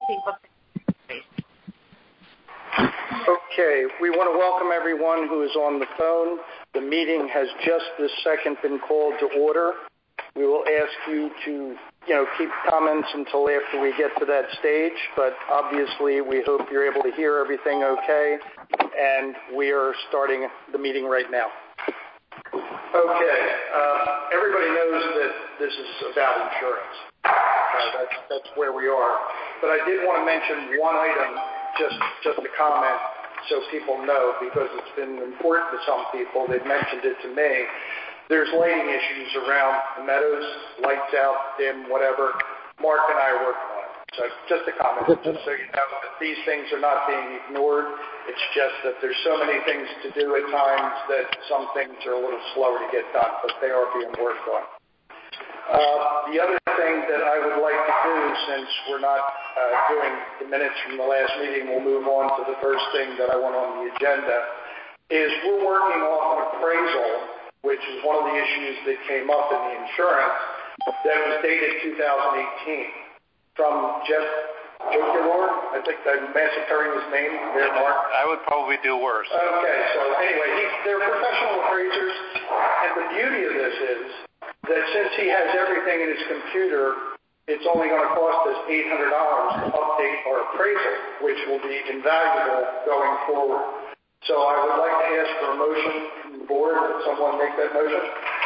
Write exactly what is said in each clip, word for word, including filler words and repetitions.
Okay, we want to welcome everyone who is on the phone. The meeting has just this second been called to order. We will ask you to, you know, keep comments until after we get to that stage, but obviously we hope you're able to hear everything okay, and we are starting the meeting right now. Okay, uh, everybody knows that this is about insurance. Uh, that's, that's where we are. But I did want to mention one item, just, just a comment, so people know, because it's been important to some people. They've mentioned it to me. There's lighting issues around the meadows, lights out, dim, whatever. Mark and I are working on it. So just a comment, just so you know that these things are not being ignored. It's just that there's so many things to do at times that some things are a little slower to get done, but they are being worked on. Uh, the other thing that I would like to do, since we're not uh, doing the minutes from the last meeting, we'll move on to the first thing that I want on the agenda, is we're working off an appraisal, which is one of the issues that came up in the insurance, that was dated two thousand eighteen. From Jeff Jokulor, I think I'm massacring his name there, Mark. I would probably do worse. Okay, so anyway, he, they're professional appraisers, and the beauty of this is that since he has everything in his computer, it's only going to cost us eight hundred dollars to update our appraisal, which will be invaluable going forward. So I would like to ask for a motion from the board. Would someone make that motion?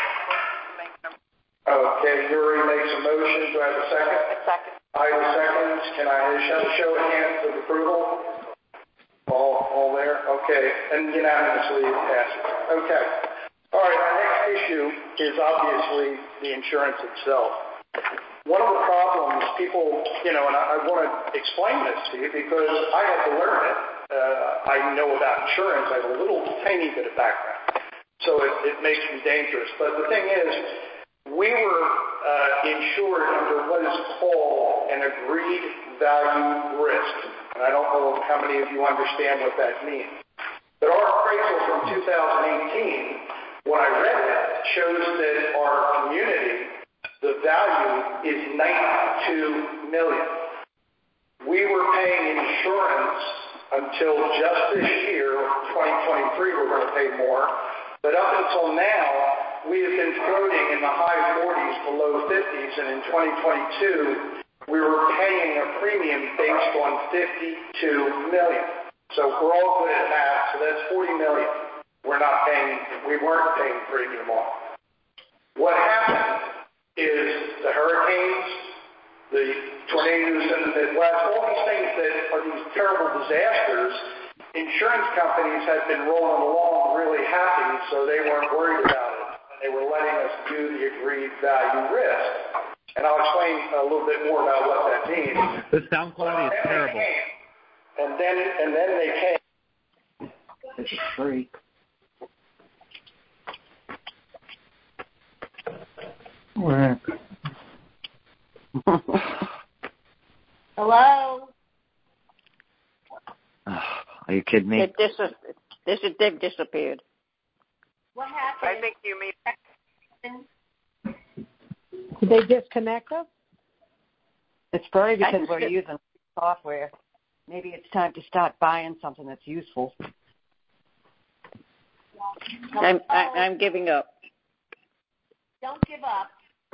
Okay, Yuri makes a motion. Do I have a second? A second. I have a second. Can I show, show of hands of approval? All, all there? Okay, and unanimously it passes. Okay. All right, our next issue is obviously the insurance itself. One of the problems people, you know, and I, I want to explain this to you because I had to learn it. Uh, I know about insurance. I have a little tiny bit of background. So it, it makes me dangerous. But the thing is, we were uh, insured under what is called an agreed value risk. And I don't know how many of you understand what that means. But our appraisal from two thousand eighteen, when I read it, shows that our community, the value is ninety-two million dollars. We were paying insurance until just this year, twenty twenty-three, we're going to pay more. But up until now, we have been floating in the high forties to low fifties, and in twenty twenty-two, we were paying a premium based on fifty-two million dollars. So we're all good at math, so that's forty million dollars. We're not paying, we weren't paying premium on. What happened is the hurricanes, the tornadoes in the Midwest, all these things that are these terrible disasters, insurance companies had been rolling along really happy, so they weren't worried about it. They were letting us do the agreed value risk. And I'll explain a little bit more about what that means. The sound quality is terrible. And then, and then they came. This is free. Hello? Are you kidding me? It dis- this it disappeared. What happened? I think you mean. Did they disconnect us? It's probably because we're using software. Maybe it's time to start buying something that's useful. I'm, I, I'm giving up. Don't give up.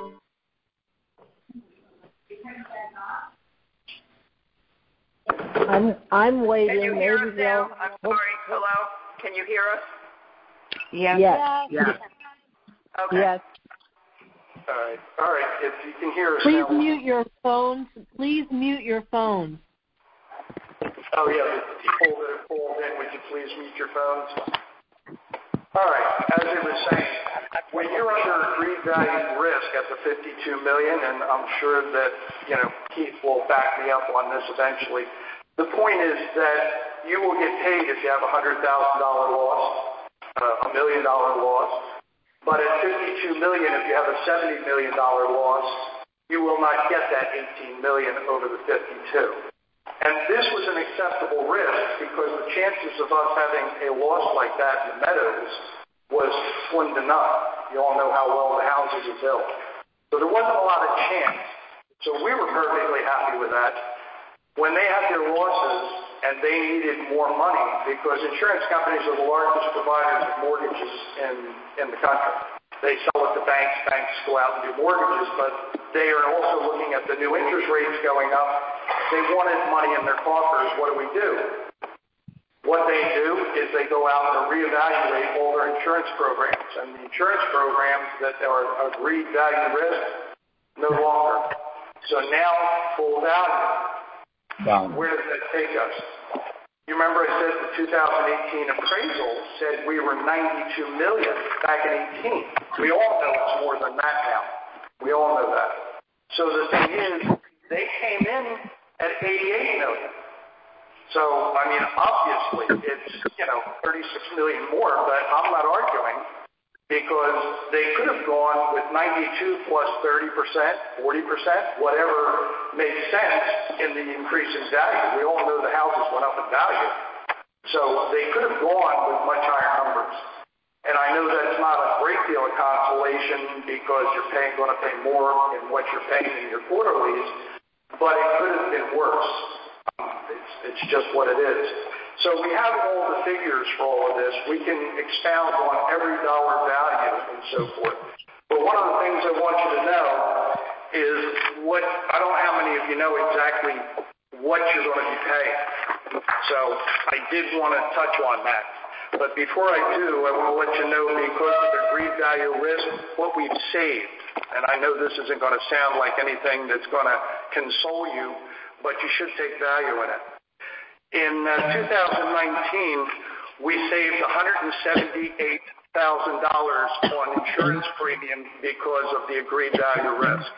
I'm I'm waiting. Can you hear Maybe us now? they'll- I'm sorry. Hello? Can you hear us? Yeah. Yes. Yeah. Okay. Yes. All right. All right. If you can hear us Please now. mute your phones. Please mute your phones. Oh, yeah. The people that have called in, would you please mute your phones? All right. As I was saying, when you're under agreed value risk at the fifty-two million dollars, and I'm sure that, you know, Keith will back me up on this eventually, the point is that you will get paid if you have a one hundred thousand dollars loss, uh, a million dollar loss. But at fifty-two million dollars, if you have a seventy million dollars loss, you will not get that eighteen million dollars over the fifty-two. And this was an acceptable risk because the chances of us having a loss like that in the meadows was slim to none. You all know how well the houses are built. So there wasn't a lot of chance. So we were perfectly happy with that. When they they needed more money because insurance companies are the largest providers of mortgages in, in the country. They sell it to banks. Banks go out and do mortgages, but they are also looking at the new interest rates going up. They wanted money in their coffers. What do we do? What they do is they go out and reevaluate all their insurance programs. And the insurance programs that are agreed value risk, no longer. So now full value. Wow. Where does that take us? You remember I said the two thousand eighteen appraisal said we were ninety-two million dollars back in eighteen. We all know it's more than that now. We all know that. So the thing is, they came in at eighty-eight million dollars. So, I mean, obviously it's, you know, thirty-six million dollars more, but I'm not arguing because they could have gone with ninety-two plus thirty percent, forty percent, whatever makes sense in the increase in value. We all know the houses went up in value. So they could have gone with much higher numbers. And I know that's not a great deal of consolation because you're paying, going to pay more in what you're paying in your quarterlies, but it could have been worse. Um, it's, it's just what it is. So we have all the figures for all of this. We can expound on every dollar value and so forth. But one of the things I want you to know is what, I don't know how many of you know exactly what you're going to be paying. So I did want to touch on that. But before I do, I want to let you know because of the agreed value risk, what we've saved. And I know this isn't going to sound like anything that's going to console you, but you should take value in it. In uh, two thousand nineteen, we saved one hundred seventy-eight thousand dollars on insurance premium because of the agreed value risk.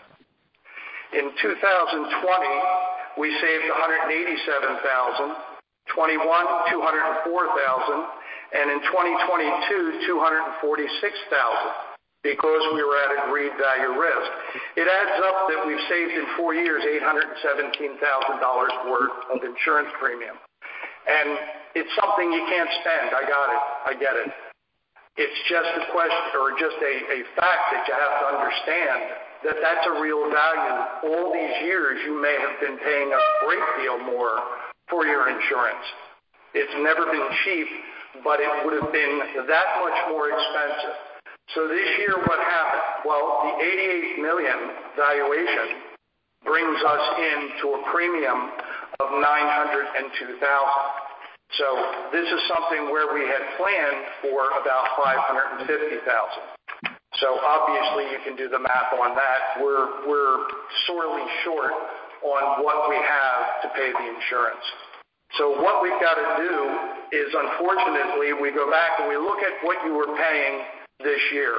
In two thousand twenty, we saved one hundred eighty-seven thousand dollars, twenty-one, two hundred four thousand dollars, and in twenty twenty-two, two hundred forty-six thousand dollars because we were at agreed value risk. It adds up that we've saved in four years eight hundred seventeen thousand dollars worth of insurance premium. And it's something you can't spend. I got it. I get it. It's just a question or just a, a fact that you have to understand that that's a real value. All these years you may have been paying a great deal more for your insurance. It's never been cheap, but it would have been that much more expensive. So this year what happened? Well, the eighty-eight million dollars valuation brings us into a premium of nine hundred two thousand dollars. So this is something where we had planned for about five hundred fifty thousand dollars. So obviously you can do the math on that. We're, we're sorely short on what we have to pay the insurance. So what we've got to do is, unfortunately, we go back and we look at what you were paying this year.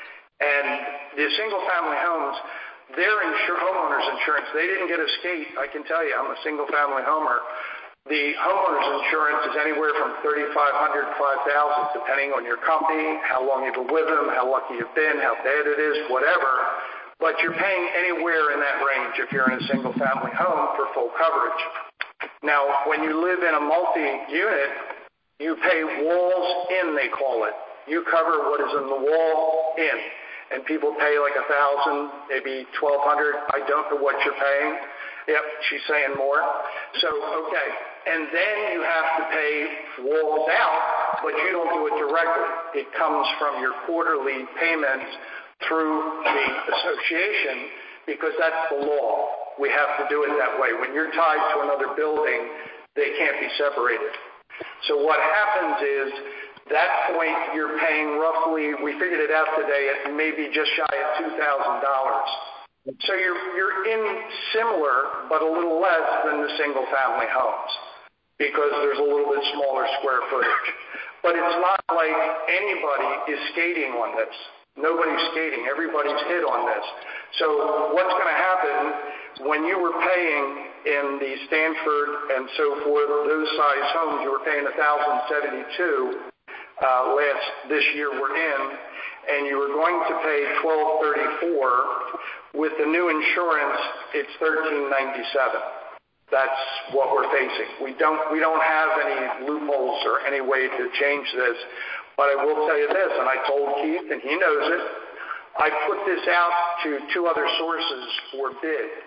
And the single-family homes, their insur- homeowners insurance, they didn't get a skate. I can tell you, I'm a single-family homer. The homeowners insurance is anywhere from thirty-five hundred dollars, five thousand dollars, depending on your company, how long you've been with them, how lucky you've been, how bad it is, whatever. But you're paying anywhere in that range if you're in a single-family home for full coverage. Now, when you live in a multi-unit, you pay walls in, they call it. You cover what is in the wall in. And people pay like a thousand, maybe twelve hundred. I don't know what you're paying. Yep, she's saying more. So, okay. And then you have to pay walls out, but you don't do it directly. It comes from your quarterly payments through the association because that's the law. We have to do it that way. When you're tied to another building, they can't be separated. So what happens is, that point you're paying roughly, we figured it out today, at maybe just shy of two thousand dollars. So you're, you're in similar, but a little less than the single-family homes because there's a little bit smaller square footage. But it's not like anybody is skating on this. Nobody's skating. Everybody's hit on this. So what's going to happen when you were paying in the Stanford and so forth, those size homes, you were paying one thousand seventy-two uh, last this year we're in, and you were going to pay twelve thirty-four. With the new insurance, it's thirteen ninety-seven. That's what we're facing. We don't we don't have any loopholes or any way to change this. But I will tell you this, and I told Keith, and he knows it, I put this out to two other sources for bid.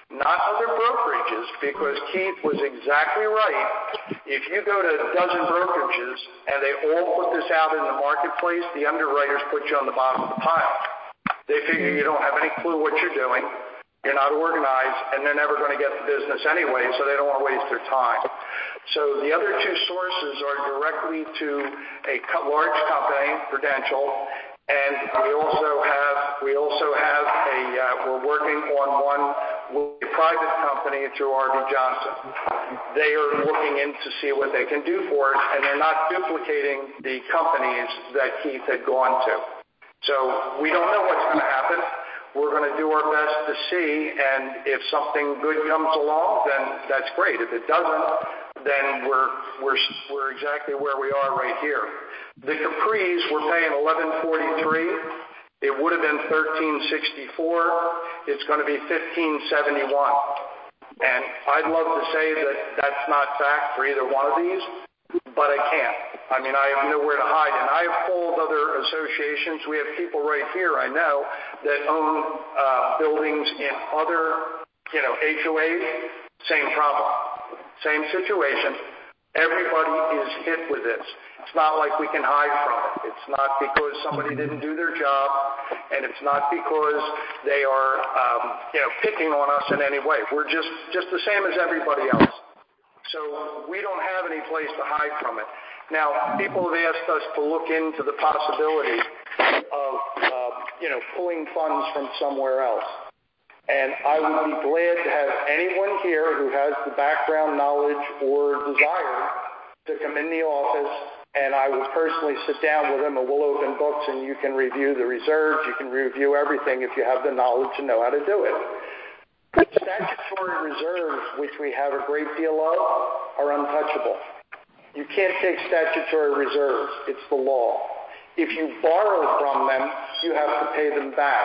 not other brokerages, because Keith was exactly right. If you go to a dozen brokerages and they all put this out in the marketplace, the underwriters put you on the bottom of the pile. They figure you don't have any clue what you're doing, you're not organized, and they're never going to get the business anyway, so they don't want to waste their time. So the other two sources are directly to a large company, Prudential, and we also have we also have a uh, we're working on one with a private company through R V Johnson. They are looking in to see what they can do for us, and they're not duplicating the companies that Keith had gone to. So we don't know what's going to happen. We're going to do our best to see, and if something good comes along, then that's great. If it doesn't, then we're we're we're exactly where we are right here. The Capris, we're paying eleven forty-three. It would have been thirteen sixty-four. It's going to be fifteen seventy-one. And I'd love to say that that's not fact for either one of these, but I can't. I mean, I have nowhere to hide. And I have called other associations. We have people right here, I know, that own uh, buildings in other, you know, H O As. Same problem. Same situation. Everybody is hit with this. It's not like we can hide from it. It's not because somebody didn't do their job, and it's not because they are, um, you know, picking on us in any way. We're just, just the same as everybody else. So we don't have any place to hide from it. Now, people have asked us to look into the possibility of, uh, you know, pulling funds from somewhere else. And I would be glad to have anyone here who has the background knowledge or desire to come in the office, and I will personally sit down with them, and we'll open books, and you can review the reserves. You can review everything if you have the knowledge and know how to do it. Statutory reserves, which we have a great deal of, are untouchable. You can't take statutory reserves. It's the law. If you borrow from them, you have to pay them back.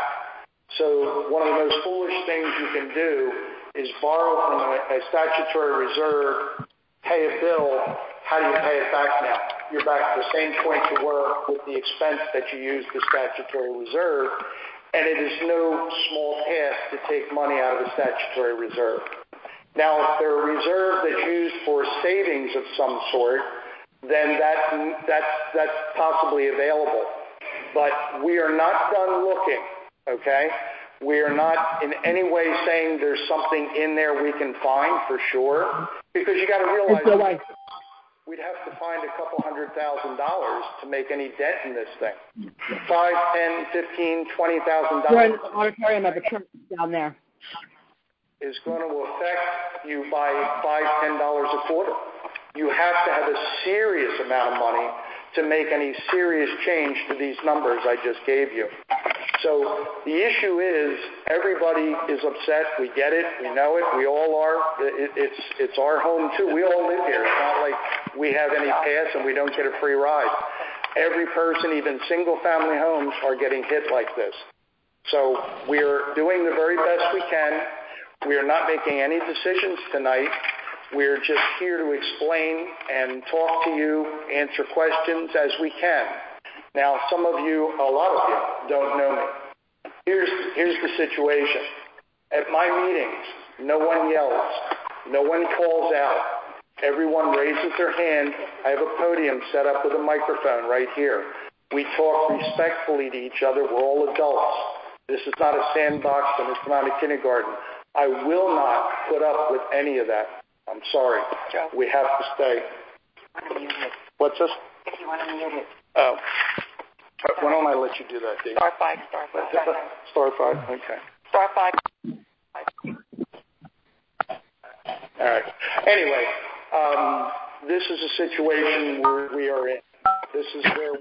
So one of the most foolish things you can do is borrow from a, a statutory reserve, pay a bill. How do you pay it back now? You're back to the same point you were with the expense that you used the statutory reserve, and it is no small task to take money out of the statutory reserve. Now, if there are reserves that's used for savings of some sort, then that, that's, that's possibly available. But we are not done looking, okay? We are not in any way saying there's something in there we can find for sure, because you got to realize we'd have to find a couple hundred thousand dollars to make any dent in this thing. Five, ten, fifteen, twenty thousand dollars. We're in the auditorium of a church down there. Is going to affect you by five, ten dollars a quarter. You have to have a serious amount of money to make any serious change to these numbers I just gave you. So the issue is everybody is upset. We get it. We know it. We all are. It, it's it's our home too. We all live here. It's not like we have any pass and we don't get a free ride. Every person, even single-family homes, are getting hit like this. So we are doing the very best we can. We are not making any decisions tonight. We're just here to explain and talk to you, answer questions as we can. Now, some of you, a lot of you, don't know me. Here's, here's the situation. At my meetings, no one yells. No one calls out. Everyone raises their hand. I have a podium set up with a microphone right here. We talk respectfully to each other. We're all adults. This is not a sandbox and it's not a kindergarten. I will not put up with any of that. I'm sorry. Joe. We have to stay. What's this? If you want to mute it. Oh. Why don't I let you do that, Dave? Star five, star five. Star five? Okay. Star five. All right. Anyway, um, this is a situation where we are in. This is where...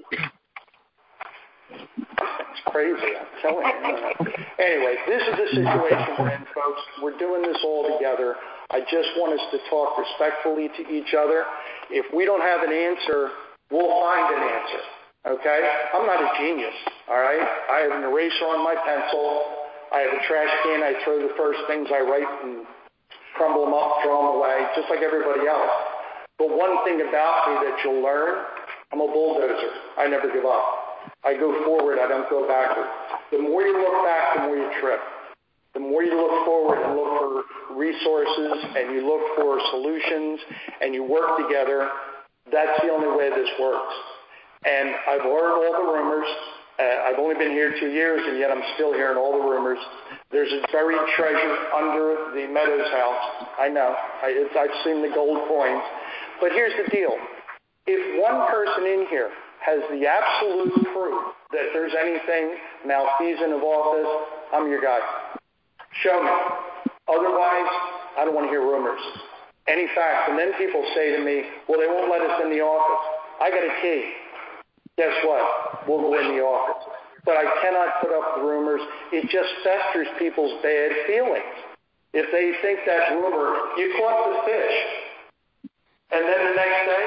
It's crazy, I'm telling you. Anyway, this is the situation we're in, folks. We're doing this all together. I just want us to talk respectfully to each other. If we don't have an answer, we'll find an answer, okay? I'm not a genius, all right? I have an eraser on my pencil. I have a trash can. I throw the first things I write and crumble them up, throw them away, just like everybody else. But one thing about me that you'll learn, I'm a bulldozer. I never give up. I go forward. I don't go backward. The more you look back, the more you trip. the more you look forward and look for resources and you look for solutions and you work together, that's the only way this works. And I've heard all the rumors. Uh, I've only been here two years, and yet I'm still hearing all the rumors. There's a buried treasure under the Meadows house. I know. I, it's, I've seen the gold coins. But here's the deal. If one person in here has the absolute proof that there's anything malfeasant of office, I'm your guy. Show me. Otherwise, I don't want to hear rumors. Any facts. And then people say to me, well, they won't let us in the office. I got a key. Guess what? We'll go in the office. But I cannot put up the rumors. It just festers people's bad feelings. If they think that rumor, you caught the fish. And then the next day,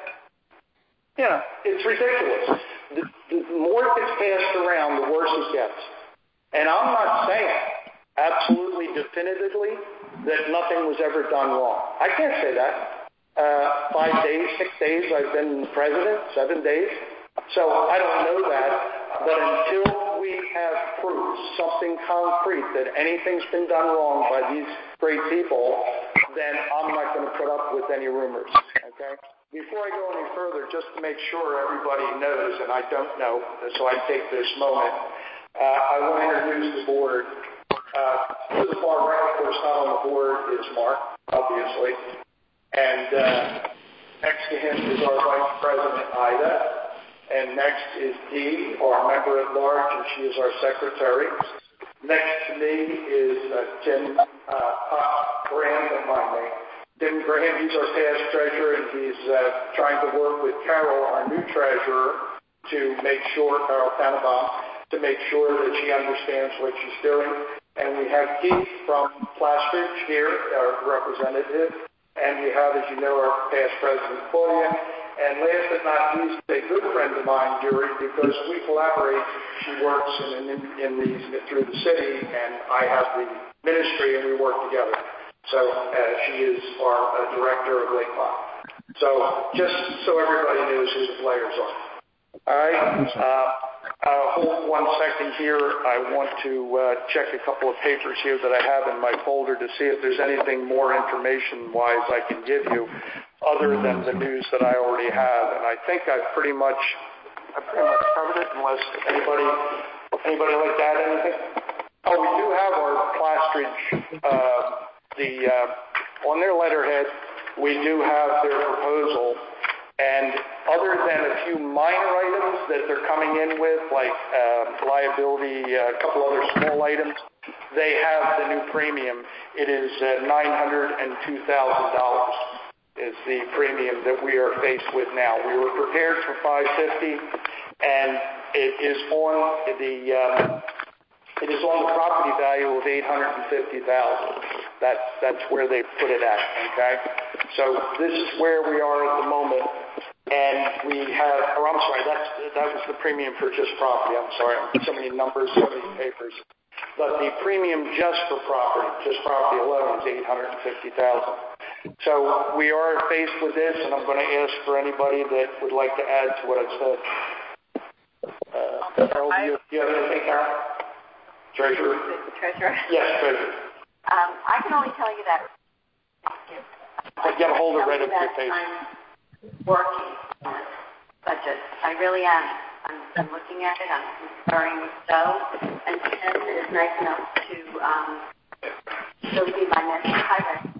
yeah, it's ridiculous. The, the more it gets passed around, the worse it gets. And I'm not saying absolutely definitively that nothing was ever done wrong. I can't say that. Uh, five days, six days, I've been president, seven days. So I don't know that, but until we have proof, something concrete, that anything's been done wrong by these great people, then I'm not going to put up with any rumors, okay? Before I go any further, just to make sure everybody knows, and I don't know, so I take this moment, uh, I want to introduce the board. Uh, to the far right, of course, not on the board is Mark, obviously, and uh, next to him is our Vice President, Ida. And next is Dee, our member at large, and she is our secretary. Next to me is uh, Tim uh, uh, Graham, and my name. Tim Graham, he's our past treasurer, and he's uh, trying to work with Carol, our new treasurer, to make sure, Carol Tannenbaum, to make sure that she understands what she's doing. And we have Keith from Plastridge here, our representative. And we have, as you know, our past president, Claudia. And last but not least, a good friend of mine, Yuri, because we collaborate. She works in, in, in these through the city, and I have the ministry, and we work together. So uh, she is our uh, director of Lake Lot. So just so everybody knows who the players are. All right. Uh, uh, hold one second here. I want to uh, check a couple of papers here that I have in my folder to see if there's anything more information-wise I can give you, other than the news that I already have. And I think I've pretty much, I've pretty much covered it, unless anybody, anybody like to add anything? Oh, we do have our Plastridge, uh, the, uh, on their letterhead, we do have their proposal. And other than a few minor items that they're coming in with, like uh, liability, uh, a couple other small items, they have the new premium. It is uh, nine hundred two thousand dollars. Is the premium that we are faced with now. We were prepared for five hundred fifty dollars, and it is on the um, it is on the property value of eight hundred fifty thousand dollars. That's that's where they put it at. Okay, so this is where we are at the moment, and we have. Or I'm sorry, that's that was the premium for just property. I'm sorry, so many numbers, so many papers. But the premium just for property, just property alone, is eight hundred fifty thousand dollars. So we are faced with this, and I'm going to ask for anybody that would like to add to what I've said. Uh, Carol, do you, do you have anything, Carol? Treasurer? Treasurer? Yes, Treasurer. Um, I can only tell you that. I get a hold of right up your face. I'm working on this budget. I really am. I'm, I'm looking at it. I'm conferring with Joe, and Tim is nice enough to um, still be my next hire.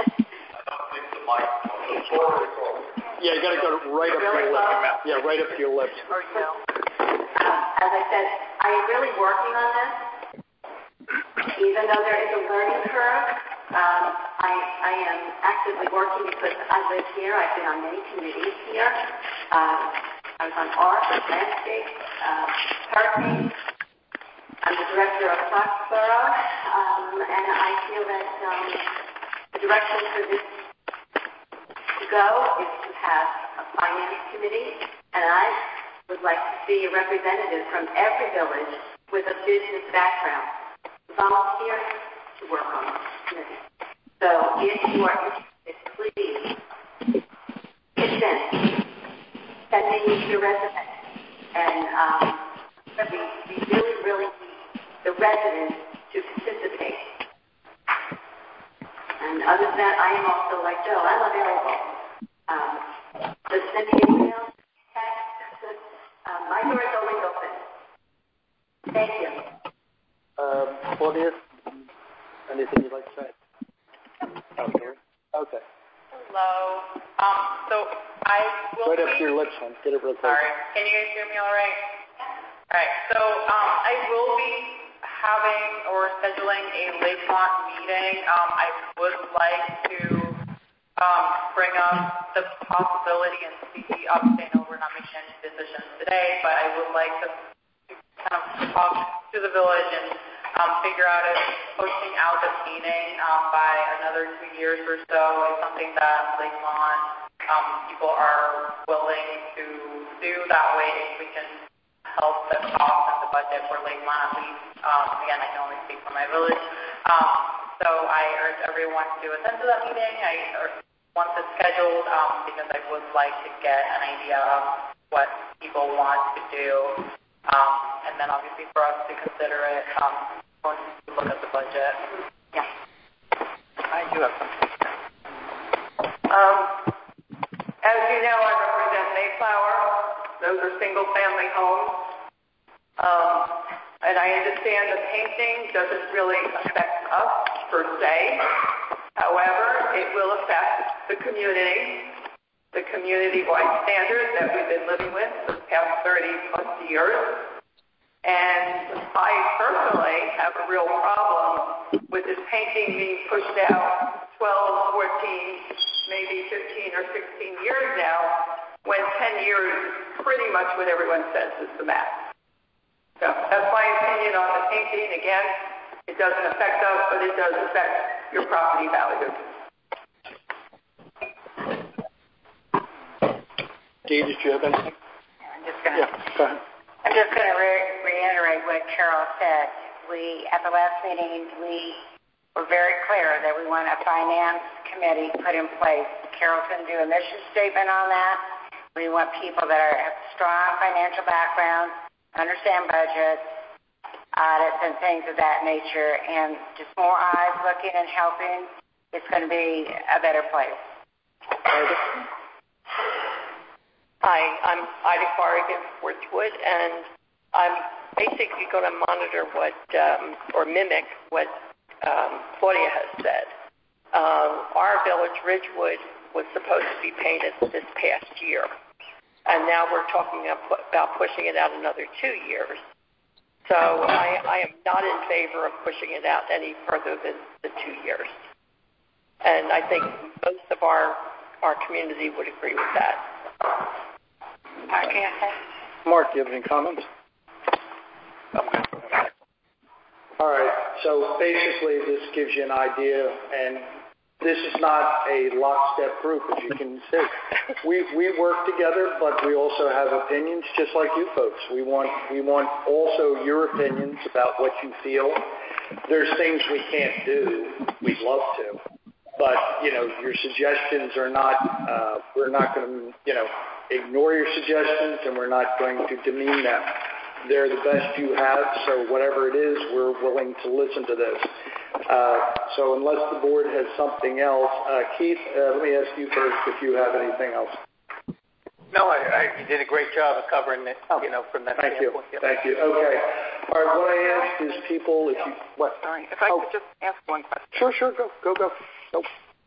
Yeah, you got to go right up really to your lips. Yeah, right up to your lips. Or you. Um, as I said, I am really working on this. Even though there is a learning curve, um, I, I am actively working because I live here. I've been on many committees here. Um, I was on A R C, Landscape, uh, Hurricane. I'm the director of Foxborough, um, and I feel that um, the direction for this to go is to have a finance committee, and I would like to see a representative from every village with a business background volunteer to work on this committee. So if you are interested, please pitch in, send me your resume, and um, we, we really, really need the residents to to participate. And other than that, I am also like Joe. I'm available. Um, just send me an email, text. Um, my door is always open. Thank you. Um, Claudia, anything you'd like to say? Okay. Okay. Hello. Um, so I will Right up be, to your lips, hon. Get it real close. Sorry. Can you guys hear me all right? All right. So um, I will be having or scheduling a Lakemont meeting. Um, I would like to um, bring up the possibility and see, obviously I know we're not making any decisions today, but I would like to kind of talk to the village and um, figure out if pushing out the painting um, by another two years or so is something that Lakemont um, people are willing to do. That way we can help the cost and the budget for Lakemont at least. Um, again, I can only speak for my village. Um, so I urge everyone to attend to that meeting. I urge once it's scheduled um, because I would like to get an idea of what people want to do. Um, and then obviously for us to consider it um, when we look at the budget. Yeah. I do have something. Um, as you know, I represent Mayflower. Those are single-family homes. Um, and I understand the painting doesn't really affect us per se. However, it will affect the community, the community-wide standards that we've been living with for the past thirty plus years. And I personally have a real problem with this painting being pushed out twelve, fourteen, maybe fifteen or sixteen years now, when ten years is pretty much what everyone says is the max. So that's my opinion on the painting. Again, it doesn't affect us, but it does affect your property value. Dee, did you have anything? I'm just going to. Yeah, go ahead. I'm just going to re- reiterate what Carol said. We at the last meeting we were very clear that we want a finance committee put in place. Carol's going to do a mission statement on that. We want people that are have strong financial backgrounds, understand budgets, audits, and things of that nature. And just more eyes looking and helping, it's going to be a better place. Hi, I'm Ida Corrigan, Worthwood, and I'm basically going to monitor what, um, or mimic what um, Claudia has said. Um, our village, Ridgewood, was supposed to be painted this past year, and now we're talking about pushing it out another two years. So I, I am not in favor of pushing it out any further than the two years. And I think most of our, our community would agree with that. Okay. Mark, do you have any comments? All right. So basically, this gives you an idea, and this is not a lockstep group, as you can see. We we work together, but we also have opinions, just like you folks. We want we want also your opinions about what you feel. There's things we can't do. We'd love to, but you know, your suggestions are not. Uh, we're not going to you know ignore your suggestions, and we're not going to demean them. They're the best you have, so whatever it is, we're willing to listen to this. Uh, so unless the board has something else, uh, Keith, uh, let me ask you first if you have anything else. No, I, I, you did a great job of covering it, you know, from that Thank standpoint. you. Thank you. Okay. All right, what I ask is people, if you, what? Sorry, if I oh. could just ask one question. Sure, sure, go, go, go. Go.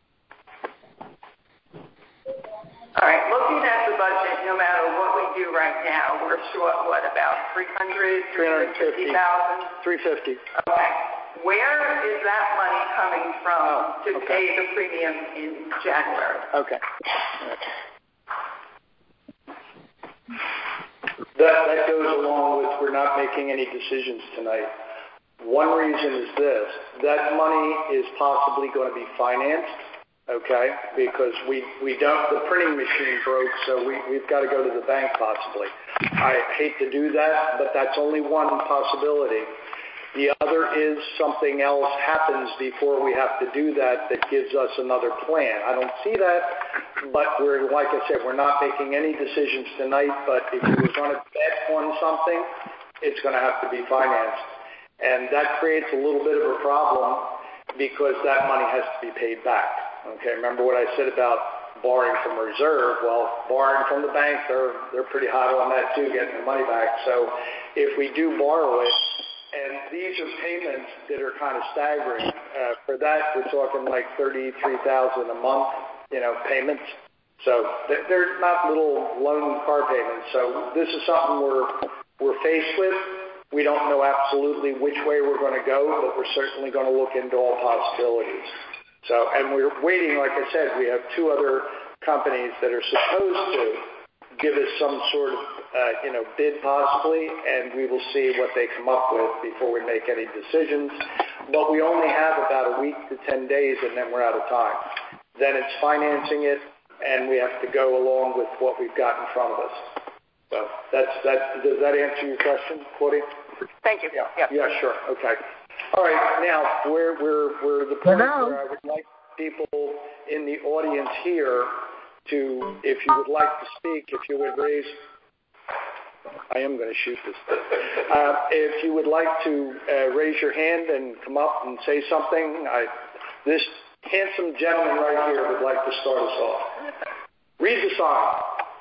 All right, looking at the budget, no matter what we do right now, we're short, what, about three hundred, three hundred fifty thousand? three hundred fifty. Okay. Where is that money coming from Oh, to okay. pay the premium in January? Okay. That, that goes along with we're not making any decisions tonight. One reason is this. That money is possibly going to be financed, okay, because we, we don't, the printing machine broke, so we, we've got to go to the bank possibly. I hate to do that, but that's only one possibility. The other is something else happens before we have to do that that gives us another plan. I don't see that, but we're, like I said, we're not making any decisions tonight, but if you were going to bet on something, it's going to have to be financed. And that creates a little bit of a problem because that money has to be paid back. Okay, remember what I said about borrowing from reserve? Well, borrowing from the bank, they're they're pretty hot on that too, getting the money back. So if we do borrow it, and these are payments that are kind of staggering. Uh, for that, we're talking like thirty-three thousand dollars a month, you know, payments. So they're not little loan car payments. So this is something we're we're faced with. We don't know absolutely which way we're going to go, but we're certainly going to look into all possibilities. So, and we're waiting, like I said, we have two other companies that are supposed to give us some sort of, uh, you know, bid possibly, and we will see what they come up with before we make any decisions. But we only have about a week to ten days, and then we're out of time. Then it's financing it, and we have to go along with what we've got in front of us. So that's that. Does that answer your question, Claudia? Thank you. Yeah. Yeah. Yeah. Sure. Okay. All right. Now we're we're we're the point where I would like people in the audience here to, if you would like to speak, if you would raise. I am going to shoot this. Uh, if you would like to uh, raise your hand and come up and say something, I, this handsome gentleman right here would like to start us off. Read the sign.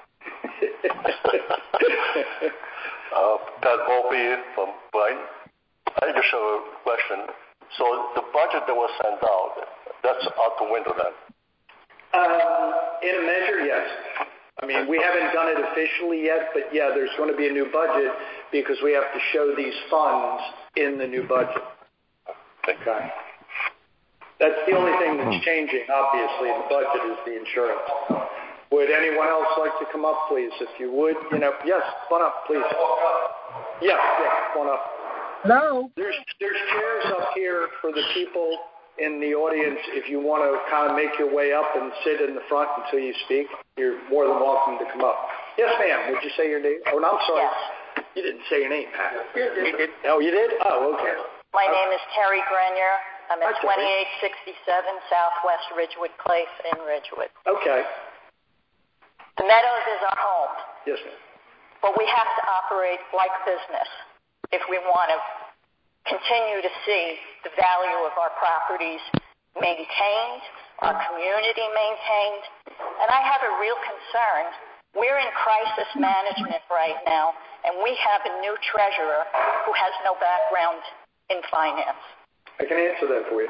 uh, Pat Volpe from Brighton. I just have a question. So the budget that was sent out, that's out the window then? Um, in a measure, yes. I mean, we haven't done it officially yet, but yeah, there's going to be a new budget because we have to show these funds in the new budget. Okay. That's the only thing that's changing, obviously, in the budget is the insurance. Would anyone else like to come up, please? If you would, you know, yes, come on up, please. Yeah, yeah, come on up. Hello. There's there's chairs up here for the people in the audience. If you want to kind of make your way up and sit in the front until you speak, you're more than welcome to come up. Yes, ma'am. Would you say your name? Oh, no, I'm sorry. Yes. You didn't say your name, Pat. You did. Oh, you did? Oh, okay. My name is Terry Grenier. I'm at twenty-eight sixty-seven Southwest Ridgewood Place in Ridgewood. Okay. The Meadows is our home. Yes, ma'am. But we have to operate like business if we want to continue to see the value of our properties maintained, our community maintained. And I have a real concern. We're in crisis management right now, and we have a new treasurer who has no background in finance. I can answer that for you.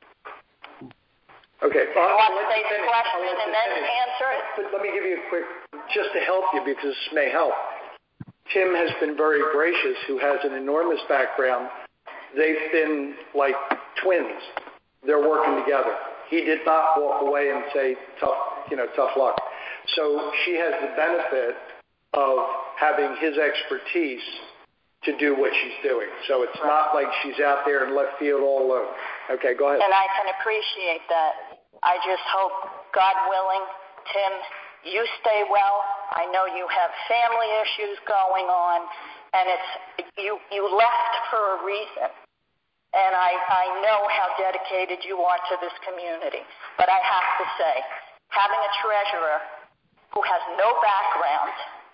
Okay. You want to say the question and then answer it? But let me give you a quick, just to help you because this may help. Tim has been very gracious, who has an enormous background. They've been like twins. They're working together. He did not walk away and say, tough, you know, tough luck. So she has the benefit of having his expertise to do what she's doing. So it's not like she's out there in left field all alone. Okay, go ahead. And I can appreciate that. I just hope, God willing, Tim, you stay well. I know you have family issues going on, and it's you, you left for a reason. And I, I know how dedicated you are to this community. But I have to say, having a treasurer who has no background,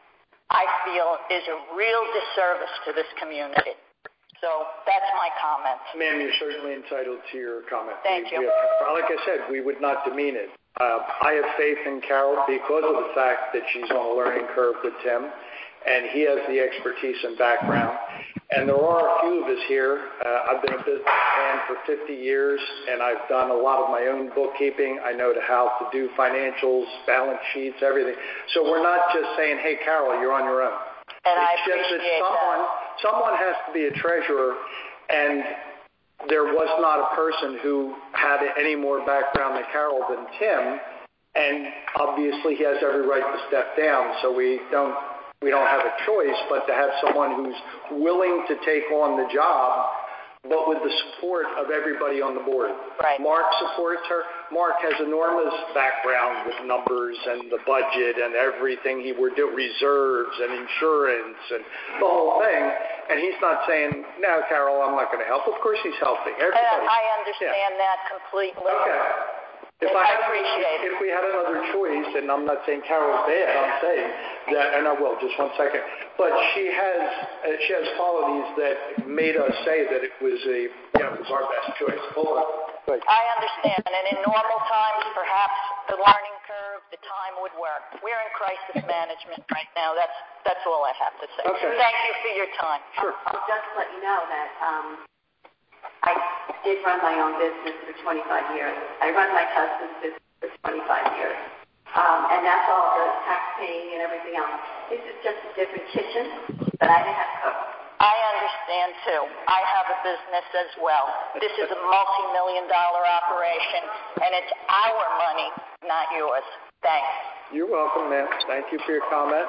I feel, is a real disservice to this community. So that's my comment. Ma'am, you're certainly entitled to your comment. Thank we, you. We have, like I said, we would not demean it. Uh, I have faith in Carol because of the fact that she's on a learning curve with Tim, and he has the expertise and background. And there are a few of us here. Uh, I've been a businessman for fifty years, and I've done a lot of my own bookkeeping. I know how to do financials, balance sheets, everything. So we're not just saying, hey, Carol, you're on your own. And it's I just that appreciate someone, that. someone has to be a treasurer, and there was not a person who had any more background than Carol than Tim, and obviously he has every right to step down, so we don't we don't have a choice but to have someone who's willing to take on the job, but with the support of everybody on the board. Right. Mark supports her. Mark has enormous background with numbers and the budget and everything he would do, reserves and insurance and the whole thing. And he's not saying, no, Carol, I'm not going to help. Of course he's helping. Everybody. I understand yeah. that completely. Okay. If I, I had, appreciate if, it. if we had another choice, and I'm not saying Carol's bad, I'm saying that, and I will, just one second. but she has uh, she has qualities that made us say that it was a you know, it was our best choice. Hold on. Right. I understand, and in normal times, perhaps the learning curve, the time would work. We're in crisis management right now. That's that's all I have to say. Okay. Thank you for your time. Sure. I'll just let you know that um, I did run my own business for twenty-five years. I run my husband's business for twenty-five years. Um, and that's all the tax paying and everything else. This is just a different kitchen, but I didn't have to cook. I understand, too. I have a business as well. This is a multi-million dollar operation, and it's our money, not yours. Thanks. You're welcome, ma'am. Thank you for your comment.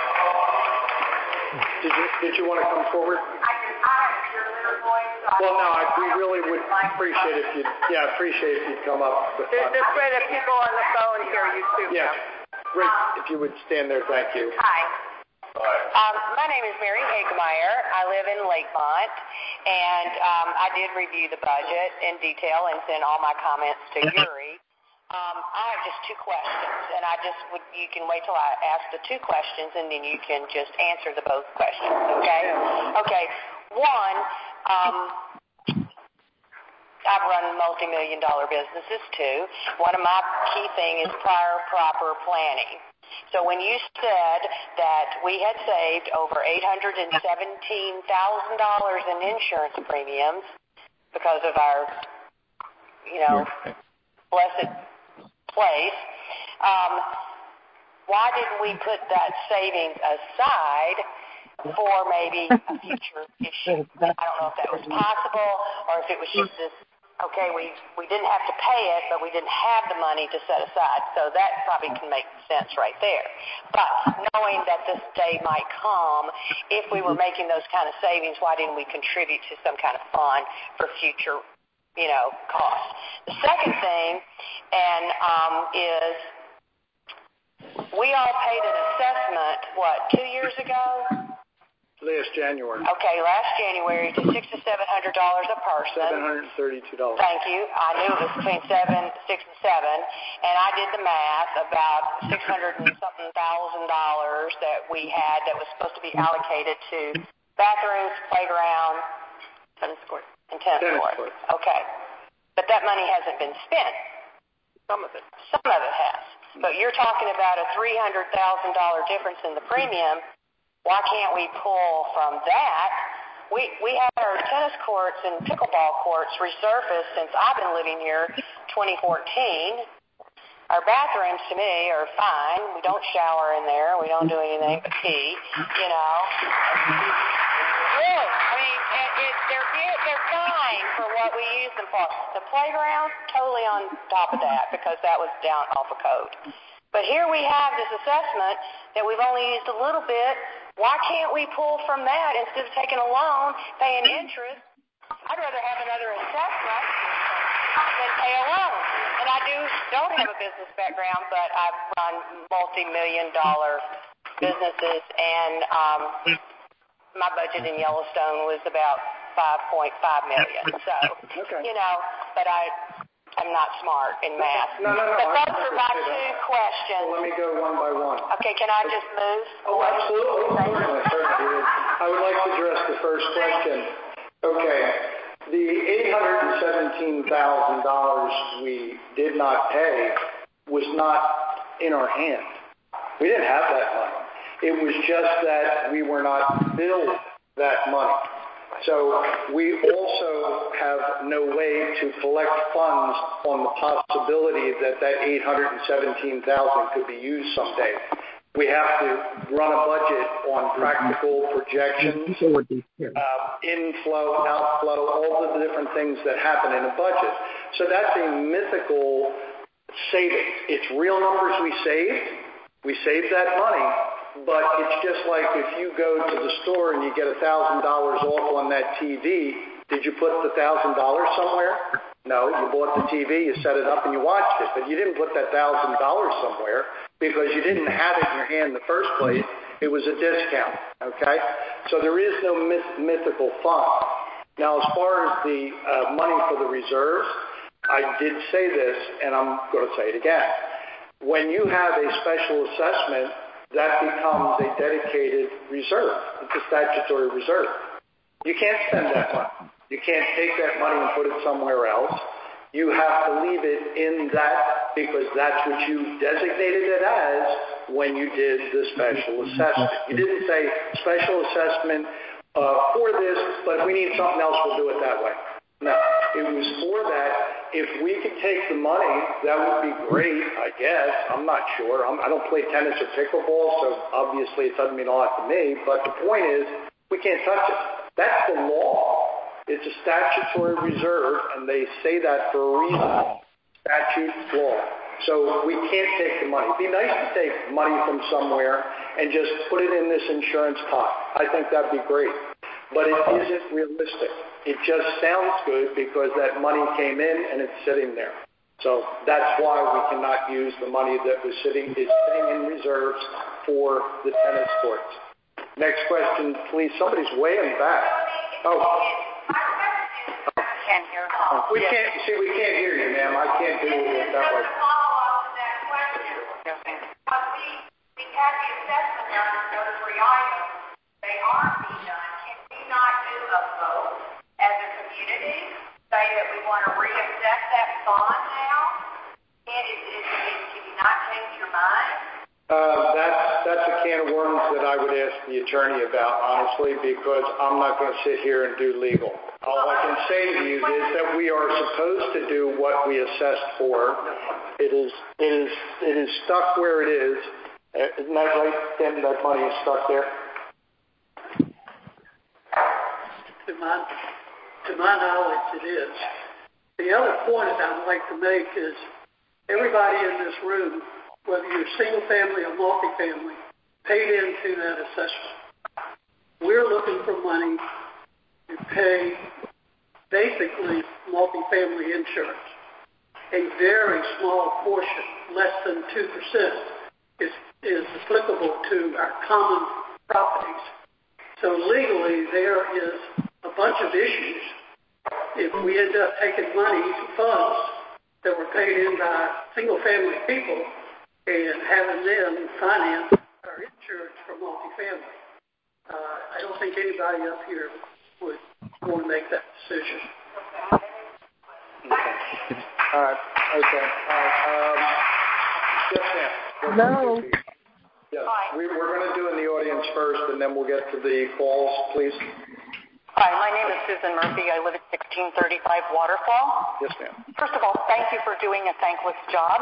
Did you did you want to come forward? I can, I have your little voice. Well, no, I, we really would appreciate if you yeah appreciate if you'd come up. This, this way the people on the phone hear you too. Yeah, great. If you would stand there, thank you. Hi. Um, my name is Mary Hagemeyer. I live in Lakemont, and um, I did review the budget in detail and send all my comments to Yuri. Um, I have just two questions, and I just would you can wait till I ask the two questions, and then you can just answer the both questions. Okay? Okay. One, um, I've run multi-million dollar businesses too. One of my key things is prior proper planning. So when you said that we had saved over eight hundred seventeen thousand dollars in insurance premiums because of our, you know, blessed place, um, why didn't we put that savings aside for maybe a future issue? I don't know if that was possible or if it was just this, okay, we, we didn't have to pay it, but we didn't have the money to set aside. So that probably can make sense right there. But knowing that this day might come, if we were making those kind of savings, why didn't we contribute to some kind of fund for future, you know, costs? The second thing and um, is we all paid an assessment, what, two years ago? Last January. Okay, last January to six to seven hundred dollars a person. Seven hundred thirty-two dollars. Thank you. I knew it was between seven, six, and seven, and I did the math. About six hundred and something thousand dollars that we had that was supposed to be allocated to bathrooms, playground, tennis court, and tennis, tennis court. court. Okay, but that money hasn't been spent. Some of it. Some of it has. But you're talking about a three hundred thousand dollar difference in the premium. Why can't we pull from that? We we had our tennis courts and pickleball courts resurfaced since I've been living here, twenty fourteen. Our bathrooms, to me, are fine. We don't shower in there. We don't do anything but pee, you know. Really, I mean, it, it, they're they're fine for what we use them for. The playground, totally on top of that because that was down off of code. But here we have this assessment that we've only used a little bit. Why can't we pull from that instead of taking a loan, paying interest? I'd rather have another assessment than pay a loan. And I do don't have a business background, but I've run multi-million dollar businesses, and um, my budget in Yellowstone was about five point five million. So, okay. you know, but I. I'm not smart in math. No, no, no. But those are my two questions. Well, let me go one by one. Okay, can I just move? Oh, absolutely. I would like to address the first question. Okay. The eight hundred seventeen thousand dollars we did not pay was not in our hand. We didn't have that money. It was just that we were not billed that money. So we also have no way to collect funds on the possibility that that eight hundred seventeen thousand dollars could be used someday. We have to run a budget on practical projections, uh, inflow, outflow, all of the different things that happen in a budget. So that's a mythical savings. It's real numbers we saved. We saved that money. But it's just like if you go to the store and you get one thousand dollars off on that T V, did you put the one thousand dollars somewhere? No, you bought the T V, you set it up, and you watched it. But you didn't put that one thousand dollars somewhere because you didn't have it in your hand in the first place. It was a discount, okay? So there is no myth- mythical fund. Now, as far as the uh, money for the reserves, I did say this, and I'm going to say it again. When you have a special assessment that becomes a dedicated reserve. It's a statutory reserve. You can't spend that money. You can't take that money and put it somewhere else. You have to leave it in that because that's what you designated it as when you did the special assessment. You didn't say special assessment uh, for this, but if we need something else, we'll do it that way. No, it was for that. If we could take the money, that would be great, I guess. I'm not sure. I'm, I don't play tennis or pickleball, so obviously it doesn't mean a lot to me. But the point is, we can't touch it. That's the law. It's a statutory reserve, and they say that for a reason. Statute law. So we can't take the money. It'd be nice to take money from somewhere and just put it in this insurance pot. I think that'd be great. But it isn't realistic. It just sounds good because that money came in and it's sitting there. So that's why we cannot use the money that was sitting is sitting in reserves for the tennis courts. Next question, please. Somebody's way in the back. Oh. Can't hear. We can't see. We can't hear you, ma'am. I can't do it that way. We had the assessment done for those three items. They aren't being done. Can we not do a vote as a community? Say that we want to reassess that bond now? Can, is, is, is, can you not change your mind? Uh, that's, that's a can of worms that I would ask the attorney about, honestly, because I'm not going to sit here and do legal. All I can say to you is that we are supposed to do what we assessed for. It is, it is, it is stuck where it is. Isn't that right, Tim? That money is stuck there? To my, to my knowledge, it is. The other point that I'd like to make is everybody in this room, whether you're single family or multifamily, paid into that assessment. We're looking for money to pay basically multifamily insurance. A very small portion, less than two percent, is, is applicable to our common properties. So legally, there is a bunch of issues. If we end up taking money, funds that were paid in by single-family people and having them finance our insurance for multifamily, uh, I don't think anybody up here would want to make that decision. Okay. All right. Okay. All right. Um, yes, ma'am. No. Yes. We, we're going to do in the audience first, and then we'll get to the calls, please. Hi, my name is Susan Murphy. I live at sixteen thirty-five Waterfall. Yes, ma'am. First of all, thank you for doing a thankless job.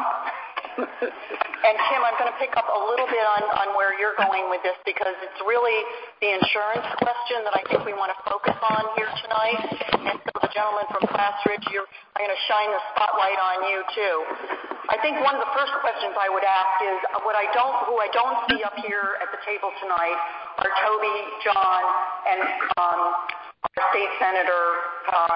And Tim, I'm going to pick up a little bit on, on where you're going with this because it's really the insurance question that I think we want to focus on here tonight. And so the gentleman from Classridge, you're, I'm going to shine the spotlight on you too. I think one of the first questions I would ask is what I don't, who I don't see up here at the table tonight are Toby, John, and um, our state senator, uh,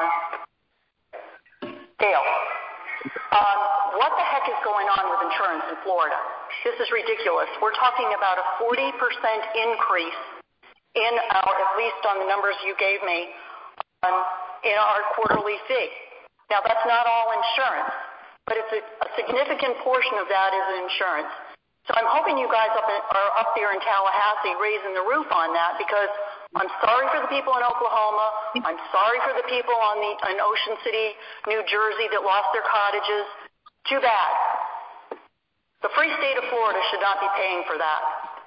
Dale. Um, what the heck is going on with insurance in Florida? This is ridiculous. We're talking about a forty percent increase in our, at least on the numbers you gave me, um, in our quarterly fee. Now, that's not all insurance, but it's a, a significant portion of that is insurance. So I'm hoping you guys up in, are up there in Tallahassee raising the roof on that because I'm sorry for the people in Oklahoma. I'm sorry for the people on the in Ocean City, New Jersey that lost their cottages. Too bad. The free state of Florida should not be paying for that.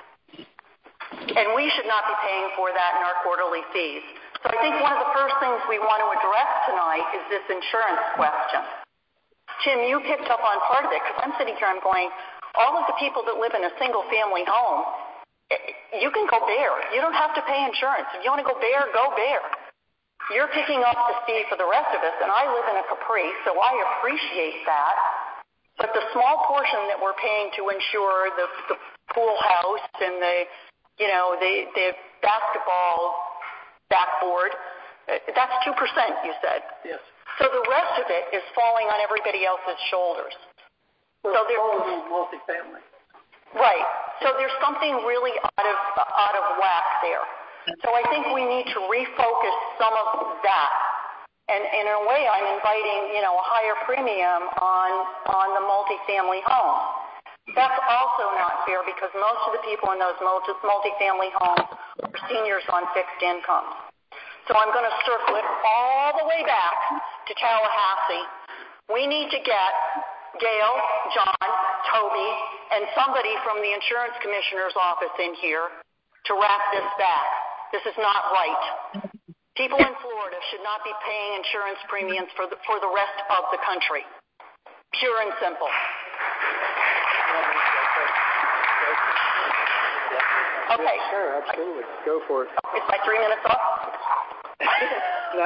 And we should not be paying for that in our quarterly fees. So I think one of the first things we want to address tonight is this insurance question. Tim, you picked up on part of it because I'm sitting here, I'm going, all of the people that live in a single-family home, you can go bare. You don't have to pay insurance. If you want to go bare, go bare. You're picking up the fee for the rest of us, and I live in a Capri, so I appreciate that. But the small portion that we're paying to insure the, the pool house and the, you know, the, the basketball backboard, that's two percent, you said. Yes. So the rest of it is falling on everybody else's shoulders. Well, so they're falling on multifamily. Right. So there's something really out of out of whack there. So I think we need to refocus some of that. And, and in a way, I'm inviting, you know, a higher premium on on the multifamily home. That's also not fair because most of the people in those multi- multifamily homes are seniors on fixed incomes. So I'm going to circle it all the way back to Tallahassee. We need to get Gail, John, Toby, and somebody from the insurance commissioner's office in here to wrap this back. This is not right. People in Florida should not be paying insurance premiums for the, for the rest of the country. Pure and simple. Okay. Sure, absolutely. Go for it. Is my three minutes up? No.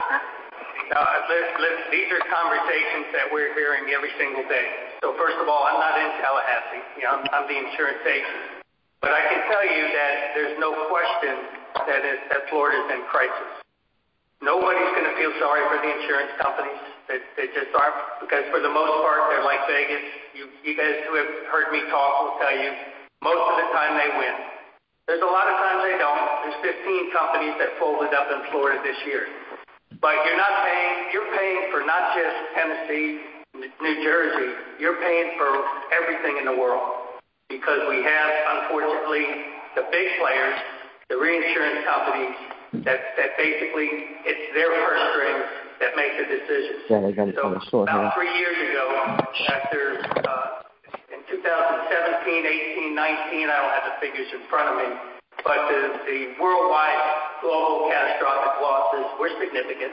No, let, let, these are conversations that we're hearing every single day. So first of all, I'm not in Tallahassee. You know, I'm, I'm the insurance agent. But I can tell you that there's no question that, it, that Florida's in crisis. Nobody's going to feel sorry for the insurance companies. They, they just aren't, because for the most part, they're like Vegas. You, you guys who have heard me talk will tell you, most of the time they win. There's a lot of times they don't. There's fifteen companies that folded up in Florida this year. But you're not paying, you're paying for not just Tennessee, New Jersey, you're paying for everything in the world. Because we have, unfortunately, the big players, the reinsurance companies, that, that basically, it's their purse strings that make the decisions. Yeah, so about three years ago, after uh, in two thousand seventeen, eighteen, nineteen, I don't have the figures in front of me, but the, the worldwide global catastrophic losses were significant.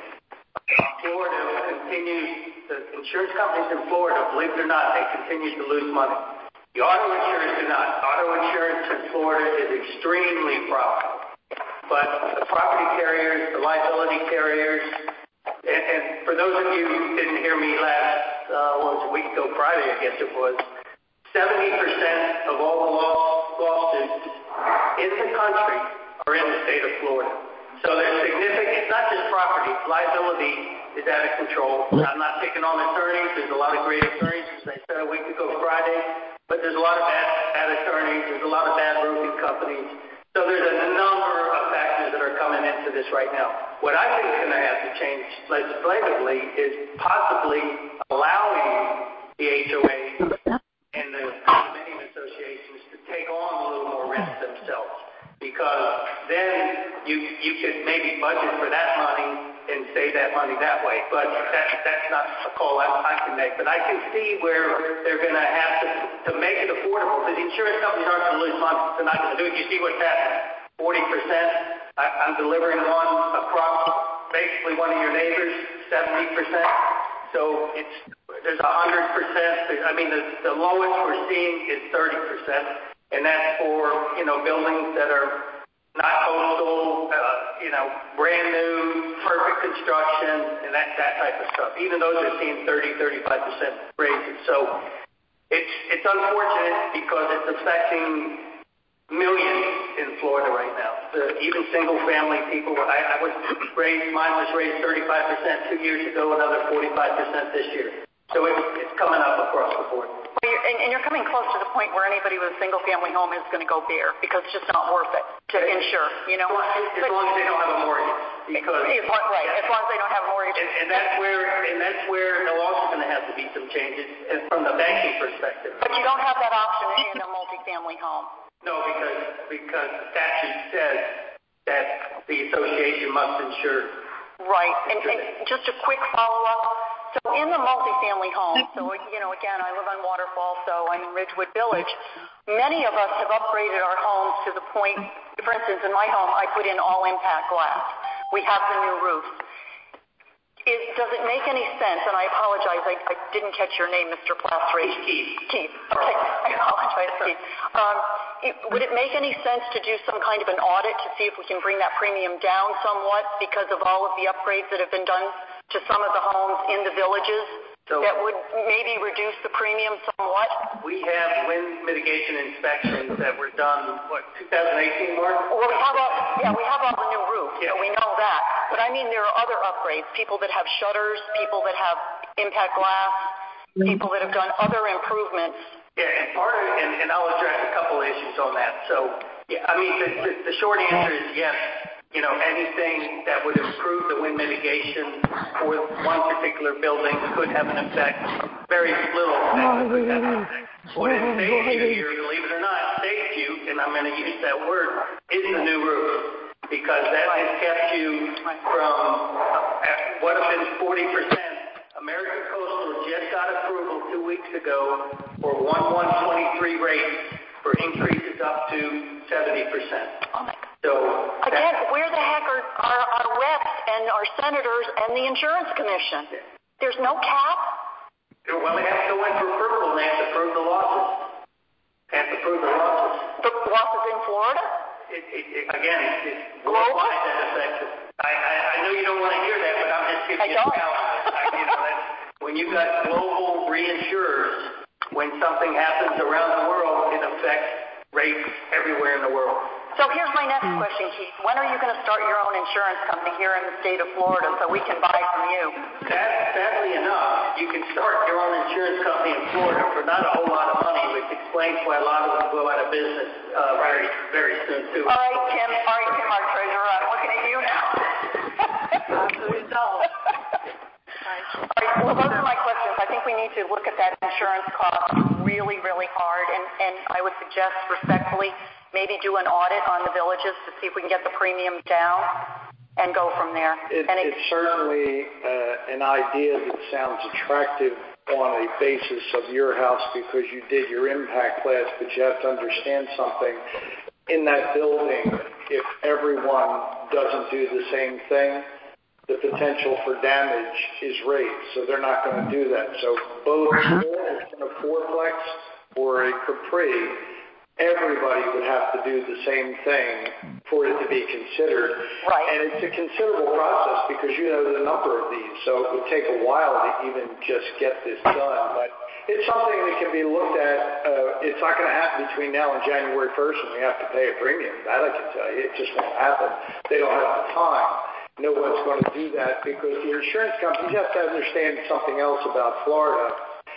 Florida continues, the insurance companies in Florida, believe it or not, they continue to lose money. The auto insurance do not. Auto insurance in Florida is extremely profitable. But the property carriers, the liability carriers, and, and for those of you who didn't hear me last, uh, what was it, a week ago Friday, I guess it was, seventy percent of all the law, lawsuits in the country are in the state of Florida. So there's significant, it's not just property, liability is out of control. I'm not picking on attorneys. There's a lot of great attorneys, as I said a week ago Friday, but there's a lot of bad, bad attorneys. There's a lot of bad roofing companies. So there's a number of factors that are coming into this right now. What I think is going to have to change legislatively is possibly allowing the H O As and the condominium associations to take on a little more risk themselves. Because then you you could maybe budget for that money and save that money that way. But that, that's not a call I, I can make. But I can see where they're going to have to to make it affordable. Because the insurance companies aren't going to lose money. They're not going to do it. You see what's happening. forty percent. I, I'm delivering one across basically one of your neighbors, seventy percent. So it's there's one hundred percent. I mean, the, the lowest we're seeing is thirty percent. And that's for, you know, buildings that are not coastal, uh, you know, brand new, perfect construction, and that, that type of stuff. Even those are seeing thirty, thirty-five percent raises. So it's it's unfortunate because it's affecting millions in Florida right now. The, even single-family people, I, I was raised, mine was raised thirty-five percent two years ago, another forty-five percent this year. So it's, it's coming up across the board. Well, you're, and, and you're coming close to the point where anybody with a single-family home is going to go bare because it's just not worth it to insure, you know? As but, long as they don't have a mortgage. Because, as long, right, as long as they don't have a mortgage. And, and that's where and that's where there'll also going to have to be some changes from the banking perspective. But you don't have that option in a multifamily home. No, because because the statute says that the association must insure. Right, and, and just a quick follow-up. So in the multifamily home, so, you know, again, I live on Waterfall, so I'm in Ridgewood Village. Many of us have upgraded our homes to the point, for instance, in my home, I put in all-impact glass. We have the new roofs. Is, does it make any sense, and I apologize, I, I didn't catch your name, Mister Plastrate. Keith. Keith, okay, I apologize, Keith. Um, it, would it make any sense to do some kind of an audit to see if we can bring that premium down somewhat because of all of the upgrades that have been done to some of the homes in the villages so that would maybe reduce the premium somewhat? We have wind mitigation inspections that were done, what, twenty eighteen, Mark? Well, we have all, yeah, we have all the new roofs, yeah. So we know that. But I mean, there are other upgrades, people that have shutters, people that have impact glass, people that have done other improvements. Yeah, and part of it, and, and I'll address a couple of issues on that. So, yeah, I mean, the, the, the short answer is yes. You know, anything that would improve the wind mitigation for one particular building could have an effect very little technically happening. What it saves you here, believe it or not, saves you, and I'm going to use that word, is the new roof. Because that has kept you from uh, what have been forty percent. American Coastal just got approval two weeks ago for one one twenty-three rates for increases up to seventy percent. Oh my God. So again, where the heck are, are our reps and our senators and the insurance commission? There's no cap? Well, they have to go in for approval and they have to prove the losses. They have to prove the losses. The losses in Florida? It, it, it, again, it's worldwide that affects it. I, I, I know you don't want to hear that, but I'm just giving you a count. You know, that's, when you've got global reinsurers, when something happens around the world, it affects rates everywhere in the world. So here's my next question, Keith. When are you going to start your own insurance company here in the state of Florida so we can buy from you? Sad, sadly enough, you can start your own insurance company in Florida for not a whole lot of money, which explains why a lot of them go out of business uh, very, very soon, too. All right, Tim. All right, Tim, our treasurer. I'm looking at you now. Absolutely don't. All right, well, those are my questions. I think we need to look at that insurance cost really, really hard, and, and I would suggest respectfully maybe do an audit on the villages to see if we can get the premium down and go from there. It, and it, it's certainly uh, an idea that sounds attractive on a basis of your house because you did your impact class, but you have to understand something. In that building, if everyone doesn't do the same thing, the potential for damage is raised, so they're not going to do that. So both in a fourplex or a Capri, everybody would have to do the same thing for it to be considered. Right. And it's a considerable process because you know the number of these, so it would take a while to even just get this done. But it's something that can be looked at. Uh, it's not going to happen between now and January first when we have to pay a premium. That I can tell you. It just won't happen. They don't have the time. No one's going to do that because the insurance companies have to understand something else about Florida.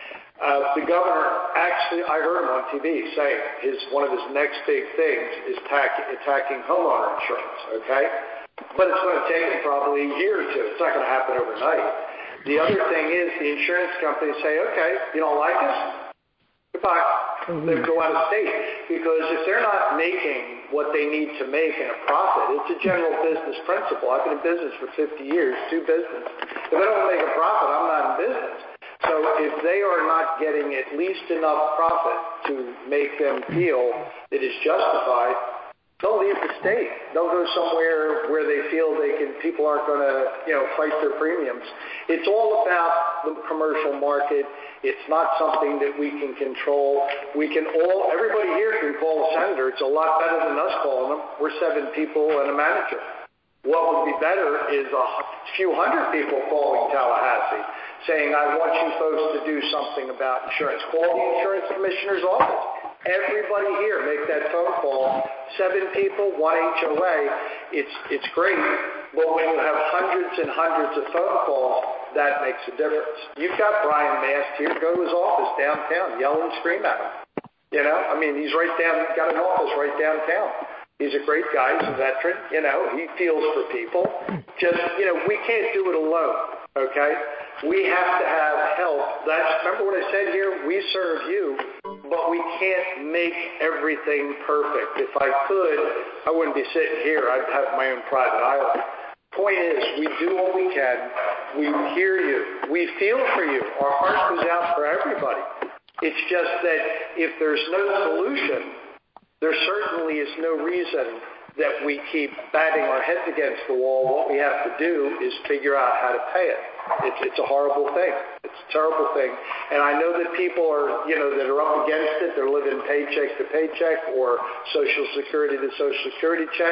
Uh, the governor actually, I heard him on T V saying his one of his next big things is tack, attacking homeowner insurance, okay? But it's going to take him probably a year or two. It's not going to happen overnight. The other thing is the insurance companies say, okay, you don't like us? Goodbye. Mm-hmm. They go out of state because if they're not making what they need to make in a profit, it's a general business principle. I've been in business for fifty years, do business. If I don't make a profit, I'm not in business. So if they are not getting at least enough profit to make them feel it is justified, they'll leave the state. They'll go somewhere where they feel they can. People aren't going to, you know, fight their premiums. It's all about the commercial market. It's not something that we can control. We can all. Everybody here can call a senator. It's a lot better than us calling them. We're seven people and a manager. What would be better is a few hundred people calling Tallahassee, saying, I want you folks to do something about insurance. Call the insurance commissioner's office. Everybody here, make that phone call. Seven people, one H O A. It's it's great, but when you have hundreds and hundreds of phone calls, that makes a difference. You've got Brian Mast here. Go to his office downtown, yell and scream at him. You know, I mean, he's right down, got an office right downtown. He's a great guy. He's a veteran. You know, he feels for people. Just, you know, we can't do it alone, okay? We have to have help. That's, remember what I said here? We serve you, but we can't make everything perfect. If I could, I wouldn't be sitting here. I'd have my own private island. Point is, we do what we can. We hear you. We feel for you. Our heart goes out for everybody. It's just that if there's no solution, there certainly is no reason that we keep batting our heads against the wall. What we have to do is figure out how to pay it. It's, it's a horrible thing. It's a terrible thing. And I know that people are, you know, that are up against it. They're living paycheck to paycheck or Social Security to Social Security check.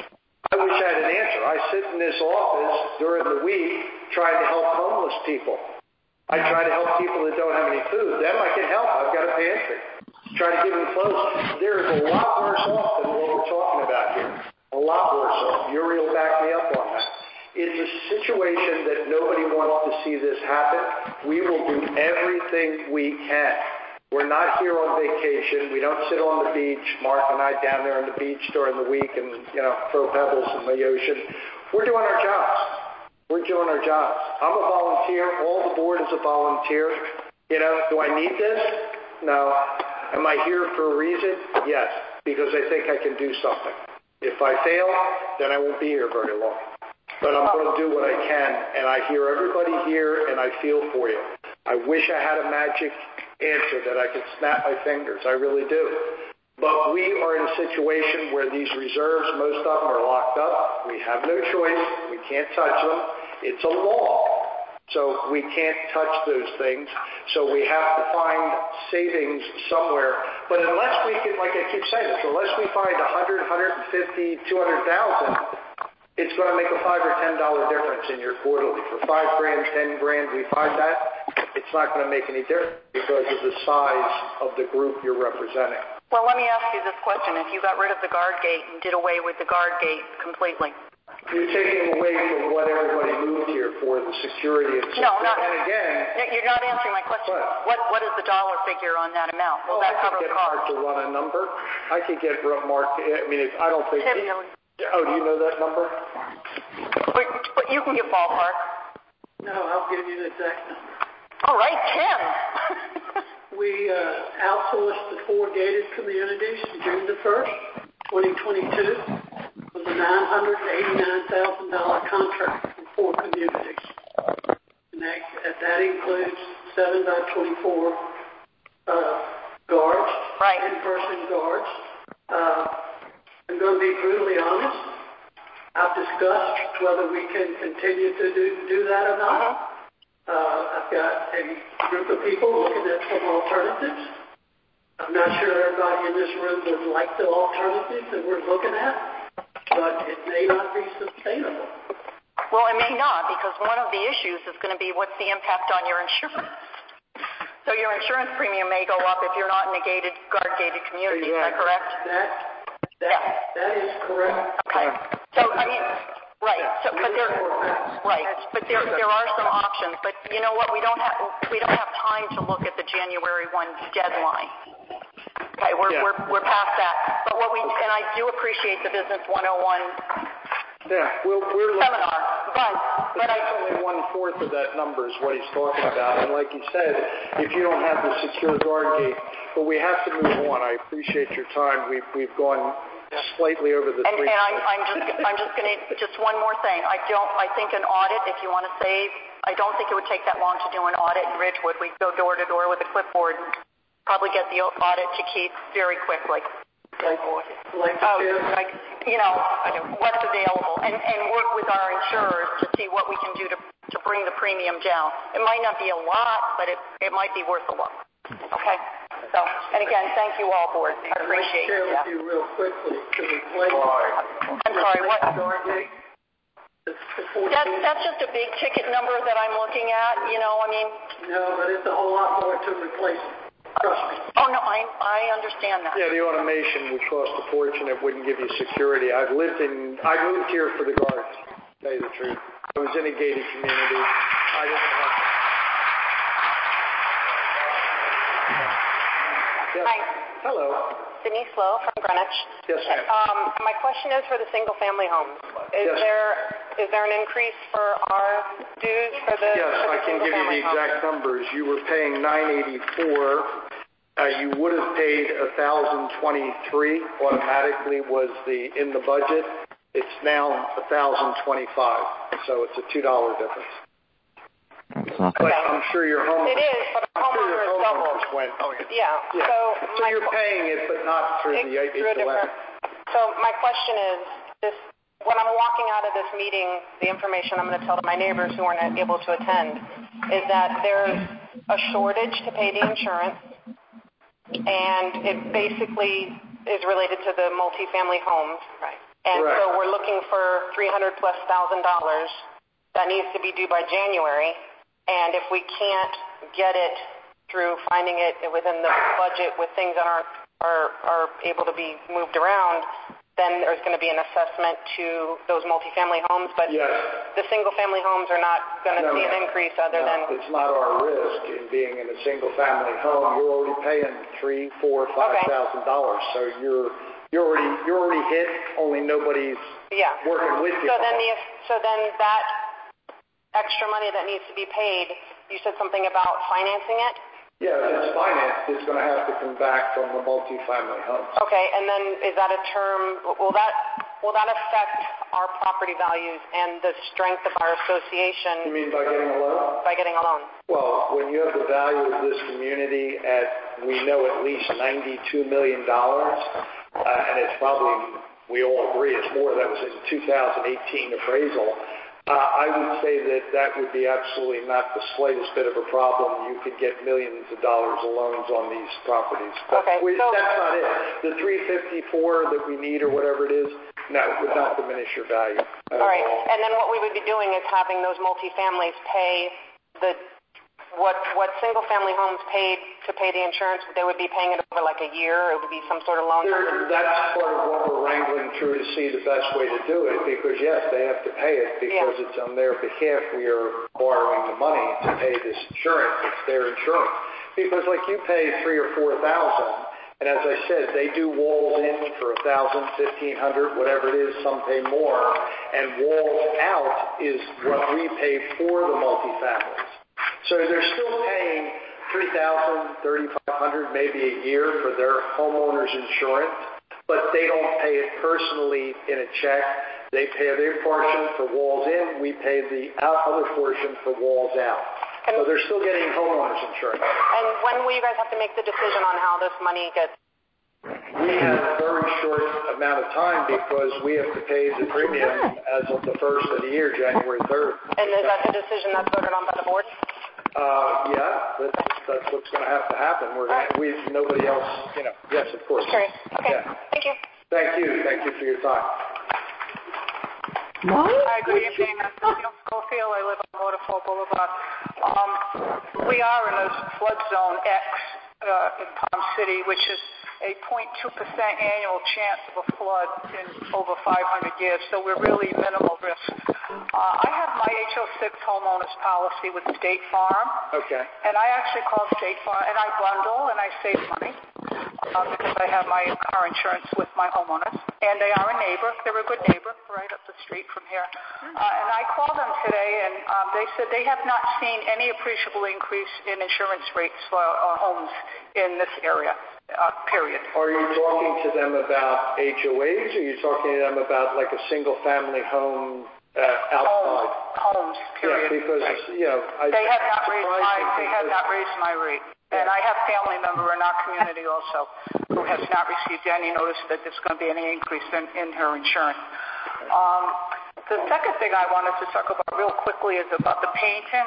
I wish I had an answer. I sit in this office during the week trying to help homeless people. I try to help people that don't have any food. Them I can help. I've got a pantry. Try to give them clothes. There is a lot worse off than what we're talking about here. A lot worse off. Uri will back me up on that. It's a situation that nobody wants to see this happen. We will do everything we can. We're not here on vacation. We don't sit on the beach, Mark and I down there on the beach during the week and, you know, throw pebbles in the ocean. We're doing our jobs. We're doing our jobs. I'm a volunteer. All the board is a volunteer. You know, do I need this? No. Am I here for a reason? Yes, because I think I can do something. If I fail, then I won't be here very long. But I'm going to do what I can, and I hear everybody here, and I feel for you. I wish I had a magic answer that I could snap my fingers. I really do. But we are in a situation where these reserves, most of them are locked up. We have no choice. We can't touch them. It's a law. So we can't touch those things. So we have to find savings somewhere. But unless we can, like I keep saying this, unless we find one hundred, one fifty, two hundred thousand, it's going to make a five or ten dollar difference in your quarterly. For five grand, ten grand, we find that it's not going to make any difference because of the size of the group you're representing. Well, let me ask you this question. If you got rid of the guard gate and did away with the guard gate completely, you're taking away from what everybody moved here for, the security and no, not, and again, you're not answering my question. What what, what is the dollar figure on that amount? Will oh, that I cover could the get cost? Mark to run a number. I could get Mark. I mean, if, I don't think. Ten he, million. Oh, do you know that number? But, but you can give ballpark. No, I'll give you the exact number. All right, ten. We uh, outsourced the four gated communities June the first, twenty twenty-two, with a nine hundred eighty-nine thousand dollars contract for four communities. And that, that includes seven by twenty-four uh, guards, right. in-person guards. Uh, I'm going to be brutally honest. I've discussed whether we can continue to do, do that or not. Uh-huh. Uh, I've got a group of people looking at some alternatives. I'm not sure everybody in this room would like the alternatives that we're looking at, but it may not be sustainable. Well, it may not, because one of the issues is going to be what's the impact on your insurance. So your insurance premium may go up if you're not in a gated, guard-gated community. Exactly. Is that correct? That, that, yeah. that is correct. Okay. So, I mean... Right. So, but there, right. But there, there are some options. But you know what? We don't have, we don't have time to look at the January first deadline. Okay, we're yeah. we're we're past that. But what we and I do appreciate the Business one oh one. Yeah, we're, we're seminar. But but I only one fourth of that number is what he's talking about. And like you said, if you don't have the secure guard gate, but we have to move on. I appreciate your time. We've we've gone. Slightly over the and, three. And I'm, I'm just, I'm just going to just one more thing. I don't. I think an audit, if you want to save, I don't think it would take that long to do an audit in Ridgewood. We'd go door to door with a clipboard, and probably get the audit to Keith very quickly. Like, like oh, like you know, what's available, and and work with our insurers to see what we can do to to bring the premium down. It might not be a lot, but it it might be worth a lot. Okay. So, and again, thank you all, board. I appreciate it. I'd like to share yeah. with you real quickly to replace. I'm sorry, what? That, that's just a big ticket number that I'm looking at, you know, I mean. No, but it's a whole lot more to replace it. Trust me. Oh, no, I I understand that. Yeah, the automation would cost a fortune. It wouldn't give you security. I've lived in, I moved here for the guards, to tell you the truth. I was in a gated community. I didn't have Yes. Hi. Hello. Denise Lowe from Greenwich. Yes, ma'am. Um, my question is for the single-family homes. Is yes. there is there an increase for our dues for the Yes, for the I can give you the exact homes? numbers. You were paying nine eighty-four. Uh, you would have paid one thousand twenty-three. Automatically was the in the budget. It's now one thousand twenty-five. So it's a two dollar difference. But I'm sure your home. It is, but our homeowner is double. Went. Oh, yeah. yeah. So, so you're paying it, but not through the H O M. So my question is, this: when I'm walking out of this meeting, the information I'm going to tell to my neighbors who aren't able to attend is that there's a shortage to pay the insurance, and it basically is related to the multifamily homes. Right. And Correct. so we're looking for three hundred plus thousand dollars that needs to be due by January. And if we can't get it through finding it within the budget with things that aren't are, are able to be moved around, then there's going to be an assessment to those multifamily homes. But yes. the single-family homes are not going to no, see an increase other no, than... It's not our risk in being in a single-family home. You're already paying three, four, five thousand dollars. So you're you're already you're already hit. Only nobody's yeah. working with you. So then the so then that extra money that needs to be paid, you said something about financing it? Yeah, if it's financed, it's going to have to come back from the multifamily homes. Okay, and then is that a term, will that will that affect our property values and the strength of our association? You mean by getting a loan? By getting a loan. Well, when you have the value of this community at, we know, at least ninety-two million dollars, uh, and it's probably, we all agree, it's more. That was in two thousand eighteen appraisal. Uh, I would say that that would be absolutely not the slightest bit of a problem. You could get millions of dollars of loans on these properties. But okay, we, so, that's not it. The three fifty-four that we need or whatever it is, no, it would not diminish your value. All right, all. And then what we would be doing is having those multifamilies pay the what what single family homes paid to pay the insurance. They would be paying it over like a year. It would be some sort of loan. There, that's part of what we're wrangling through to see the best way to do it, because yes, they have to pay it because yeah. it's on their behalf. We are borrowing the money to pay this insurance. It's their insurance. Because like you pay three or four thousand, and as I said, they do walls in for a thousand, fifteen hundred, whatever it is. Some pay more, and walls out is what we pay for the multifamilies. So they're still paying three thousand dollars, thirty-five hundred dollars maybe a year for their homeowner's insurance, but they don't pay it personally in a check. They pay their portion for walls in. We pay the other portion for walls out. And so they're still getting homeowner's insurance. And when will you guys have to make the decision on how this money gets? We have a very short amount of time because we have to pay the premium as of the first of the year, January third. And is that the decision that's voted on by the board? Uh, yeah, that's, that's what's going to have to happen. We're gonna, we nobody else, you know. Yes, of course. Okay. Okay. Yeah. Thank you. Thank you. Thank you for your time. What? Hi, good evening. I'm Cecile Schofield. I live on Waterfall Boulevard. Um, we are in a flood zone X uh, in Palm City, which is a zero point two percent annual chance of a flood in over five hundred years, so we're really minimal risk. Uh, I have my H O six homeowners policy with State Farm. Okay. And I actually call State Farm, and I bundle, and I save money uh, because I have my car insurance with my homeowners. And they are a neighbor. They're a good neighbor right up the street from here. Uh, and I called them today, and um, they said they have not seen any appreciable increase in insurance rates for uh, homes in this area. Uh, period. Are you talking to them about H O As, or are you talking to them about like a single-family home uh, outside? Homes, homes, period. Yeah, because right. you know, I, they have not raised my they have not raised my rate, and I have family member in our community also who has not received any notice that there's going to be any increase in, in her insurance. Um, the second thing I wanted to talk about real quickly is about the painting.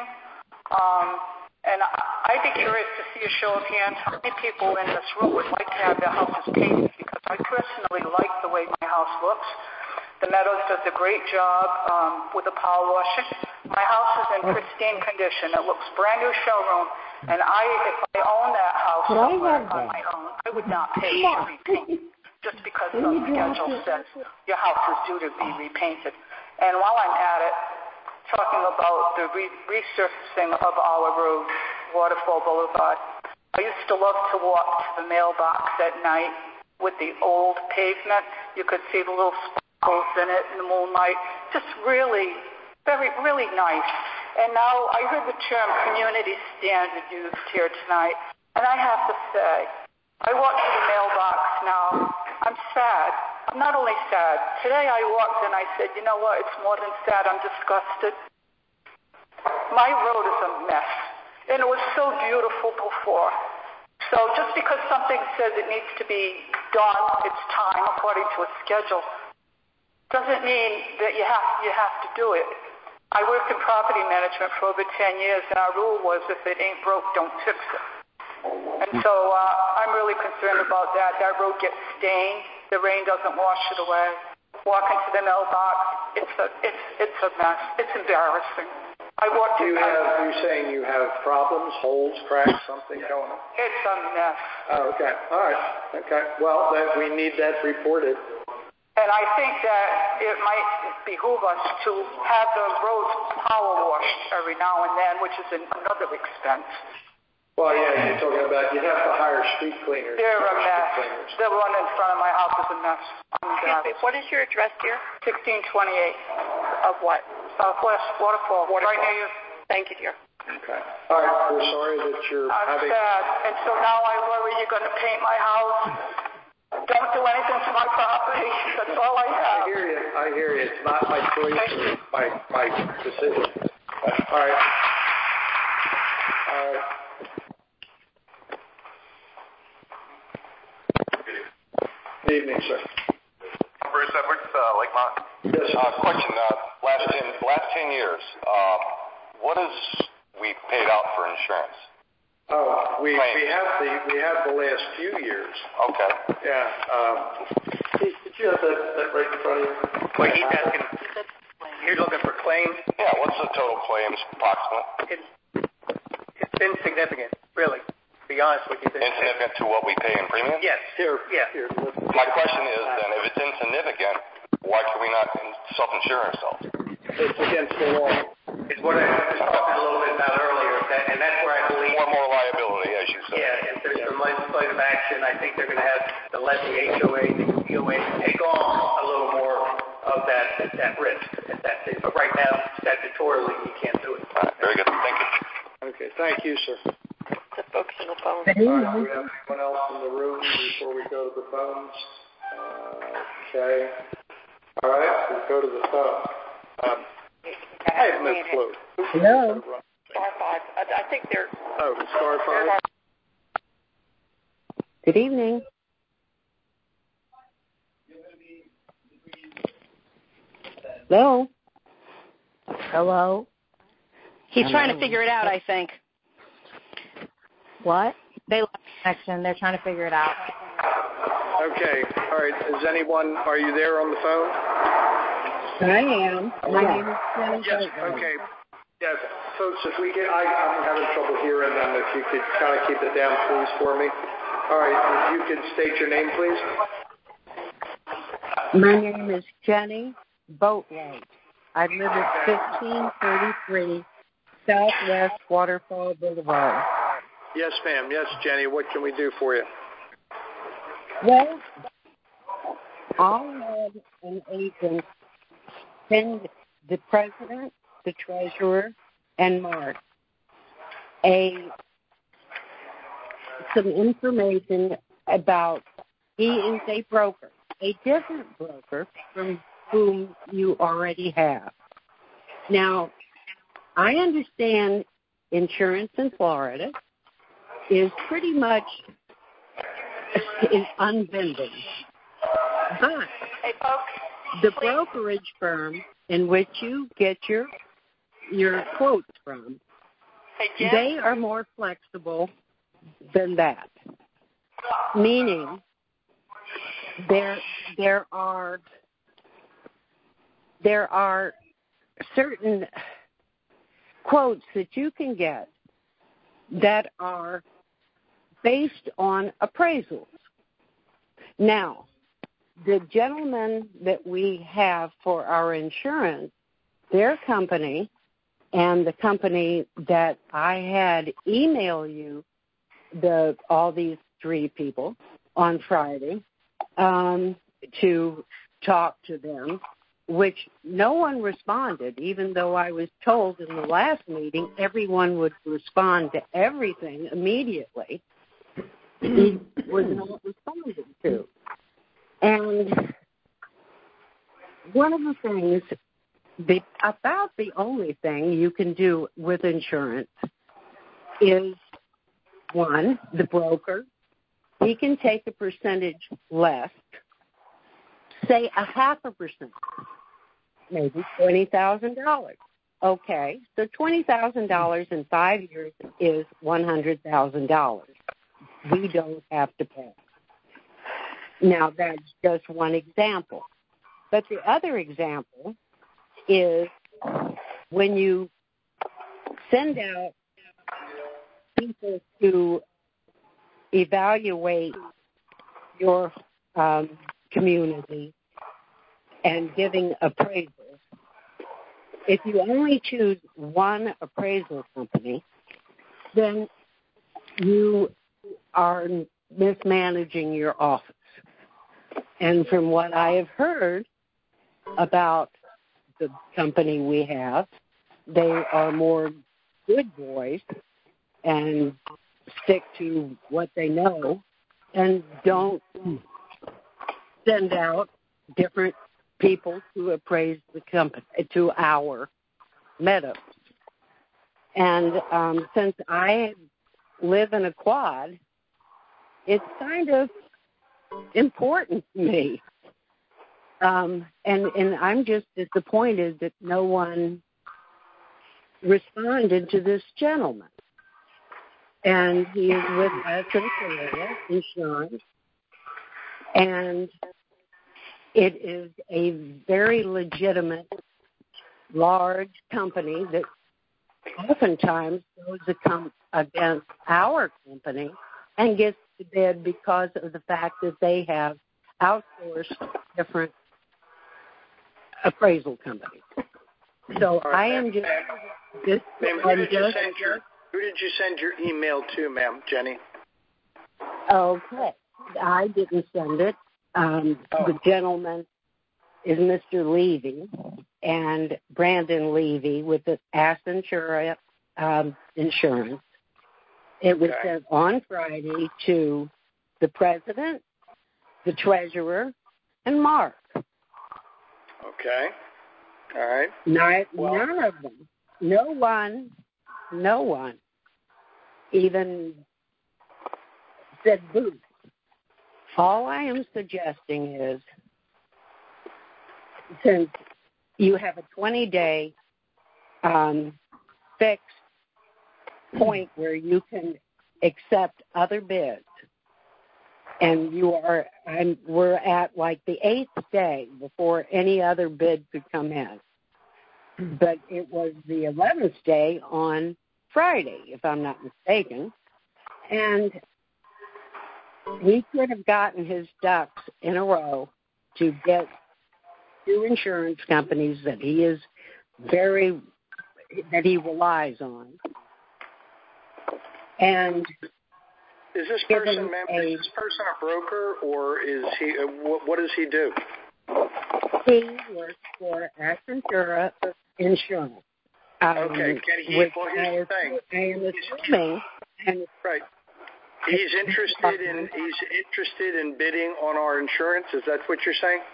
Um, And I'd be curious to see a show of hands how many people in this room would like to have their houses painted, because I personally like the way my house looks. The Meadows does a great job um, with the power washing. My house is in pristine condition. It looks brand new showroom. And I, if I own that house somewhere on my own, I would not pay to repaint just because the schedule says your house is due to be repainted. And while I'm at it, talking about the re- resurfacing of our road, Waterfall Boulevard. I used to love to walk to the mailbox at night with the old pavement. You could see the little sparkles in it in the moonlight. Just really, very, really nice. And now I heard the term community standard used here tonight. And I have to say, I walk to the mailbox now. I'm sad. I'm not only sad. Today I walked and I said, you know what, it's more than sad, I'm disgusted. My road is a mess. And it was so beautiful before. So just because something says it needs to be done, it's time according to a schedule, doesn't mean that you have, you have to do it. I worked in property management for over ten years, and our rule was if it ain't broke, don't fix it. And so uh, I'm really concerned about that. That road gets stained. The rain doesn't wash it away. Walking to the mailbox, it's a, it's, it's a mess. It's embarrassing. I walked Do you in, have, are you saying you have problems, holes, cracks, something going on? It's a mess. Oh, okay. All right. Okay. Well, that, we need that reported. And I think that it might behoove us to have the roads power washed every now and then, which is another expense. Well, yeah, you're talking about, you have to hire street cleaners. They're a mess. The one in front of my house is a mess. Excuse me, what is your address, dear? sixteen twenty-eight. Of what? Southwest Waterfall. Waterfall. Right near you. Thank you, dear. Okay. All right. We're sorry that you're I'm having... sad. And so now I worry you're going to paint my house. Don't do anything to my property. That's all I have. I hear you. I hear you. It's not my choice or my, my decision. All right. All right. Good evening, sir. Bruce Edwards, uh, Lakemont. Yes. Uh, question, uh, last ten, last ten years, uh, what has we paid out for insurance? Oh, we, we have the we have the last few years. Okay. Yeah. Um, did, did you have that, that right in front of you? Well, he's asking, you're looking for claims? Yeah, what's the total claims approximate? It's, it's insignificant, really, to be honest with you. Insignificant to what we pay in premium? Yes. Here, yeah. Here, My question is then, if it's insignificant, why can we not self-insure ourselves? It's against the law. It's what I was talking a little bit about earlier, that, and that's where I believe... More more liability, as you said. Yeah, if there's some legislative action, I think they're going to have to let the H O A, the E O A take on a little more of that that risk at that thing. But right now, statutorily, you can't do it. All right, very good. Thank you. Okay, thank you, sir. The folks on the phone. All right, do we have anyone else in the room before we go to the phones? Uh, okay. All right, we'll go to the phone. Um, I have no clue. Hello. Star five. I, I think they're... Oh, star five? Good evening. Hello. Hello. He's trying to figure it out, I think. What? They lost connection. They're trying to figure it out. Okay. All right. Is anyone, are you there on the phone? I am. My name is Jenny. Yes. Okay. Yes. Folks, if we get, I, I'm having trouble hearing them. If you could kind of keep it down, please, for me. All right. If you could state your name, please. My name is Jenny Boatwright. I live at fifteen thirty-three Southwest Waterfall Boulevard. Yes, ma'am. Yes, Jenny. What can we do for you? Well, I had an agent send the president, the treasurer, and Mark a some information about he is a broker, a different broker from whom you already have. Now, I understand insurance in Florida is pretty much is unbending. But hey, folks, the brokerage firm in which you get your your quotes from, hey, Jim? they are more flexible than that. Meaning there there are there are certain quotes that you can get that are based on appraisals. Now, the gentleman that we have for our insurance, their company and the company that I had email you the all these three people on Friday um, to talk to them, which no one responded, even though I was told in the last meeting everyone would respond to everything immediately. He was not responded to. And one of the things, the, about the only thing you can do with insurance is, one, the broker, he can take a percentage less, say a half a percent, maybe twenty thousand dollars. Okay, so twenty thousand dollars in five years is one hundred thousand dollars. We don't have to pay. Now, that's just one example. But the other example is when you send out people to evaluate your um, community and giving appraisals, if you only choose one appraisal company, then you are mismanaging your office. And from what I have heard about the company we have, they are more good boys and stick to what they know and don't send out different people to appraise the company, to our meadows. And um, since I live in a quad, it's kind of important to me. Um, and, and I'm just disappointed that no one responded to this gentleman. And he is with Essential Insurance. And it is a very legitimate, large company that oftentimes goes against our company and gets to bid because of the fact that they have outsourced different appraisal companies. So right, I am just... just, ma'am, who, I'm did you just send your, who did you send your email to, ma'am, Jenny? Okay. I didn't send it. Um, oh. The gentleman is Mister Levy and Brandon Levy with the Accenture um, Insurance. It was okay. sent on Friday to the president, the treasurer, and Mark. Okay. All right. Not, well, none of them. No one, no one even said boo. All I am suggesting is, since you have a twenty-day um, fixed point where you can accept other bids, and you are, I'm, we're at like the eighth day before any other bid could come in. But it was the eleventh day on Friday, if I'm not mistaken, and he could have gotten his ducks in a row to get two insurance companies that he is very, that he relies on. And is this person, ma'am, a, is this person a broker, or is he, uh, what, what does he do? He works for Accenture Insurance. Um, okay, can he, well, here's the thing. I am assuming, and right. He's interested in he's interested in bidding on our insurance. Is that what you're saying?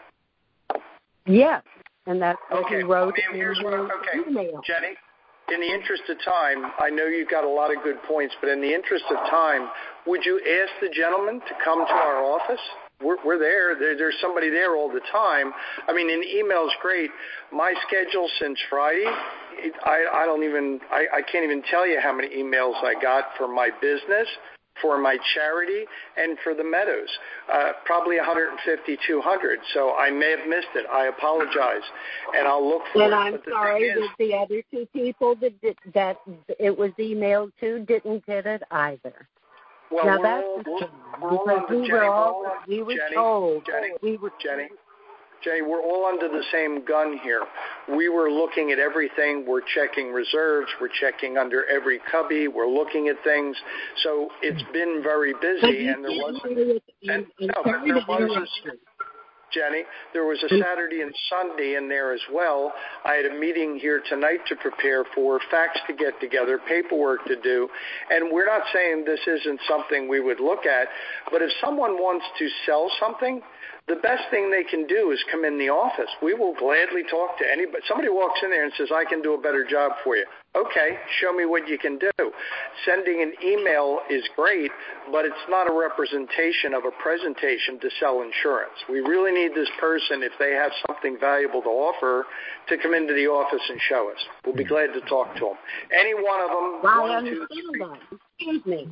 Yes, and that's what okay. he wrote I mean, here's in what his okay, email. Jenny. In the interest of time, I know you've got a lot of good points, but in the interest of time, would you ask the gentleman to come to our office? We're, we're there. there. There's somebody there all the time. I mean, an email's great. My schedule since Friday, it, I, I don't even, I, I can't even tell you how many emails I got for my business, for my charity, and for the Meadows. Uh, probably one hundred fifty, two hundred. So I may have missed it. I apologize. And I'll look for and it. I'm sorry that the other two people that, did, that it was emailed to didn't get it either. Well, now we're that's all, the we're, thing, we're all because under, we Jenny, were all, all we were Jenny, told, Jenny, we were Jenny, Jenny, we're all under the same gun here. We were looking at everything. We're checking reserves. We're checking under every cubby. We're looking at things. So it's been very busy, and there wasn't. And, no, but there was. Jenny, there was a Saturday and Sunday in there as well. I had a meeting here tonight to prepare for, facts to get together, paperwork to do, and we're not saying this isn't something we would look at, but if someone wants to sell something, the best thing they can do is come in the office. We will gladly talk to anybody. Somebody walks in there and says, I can do a better job for you. Okay, show me what you can do. Sending an email is great, but it's not a representation of a presentation to sell insurance. We really need this person, if they have something valuable to offer, to come into the office and show us. We'll be glad to talk to them. Any one of them. Well, one, I understand two, that. Excuse me.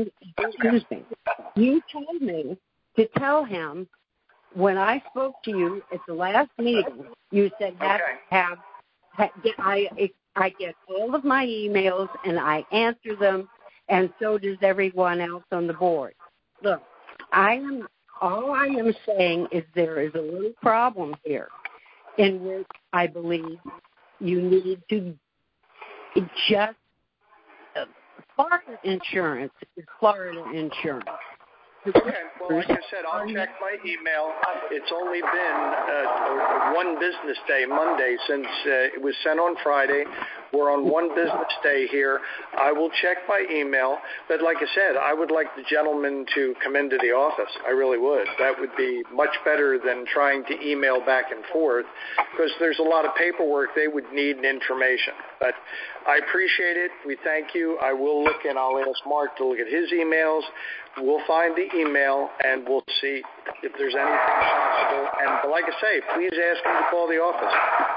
Excuse me. You told me to tell him when I spoke to you at the last meeting, you said have, okay. have, have I I get all of my emails and I answer them, and so does everyone else on the board. Look, I am all I am saying is there is a little problem here, in which I believe you need to just uh, Florida insurance is Florida insurance. Okay, well, like I said, I'll check my email. It's only been uh, one business day, Monday, since uh, it was sent on Friday. We're on one business day here. I will check my email, but like I said, I would like the gentleman to come into the office. I really would. That would be much better than trying to email back and forth, because there's a lot of paperwork they would need and information. But I appreciate it. We thank you. I will look, and I'll ask Mark to look at his emails. We'll find the email, and we'll see if there's anything possible. And like I say, please ask him to call the office.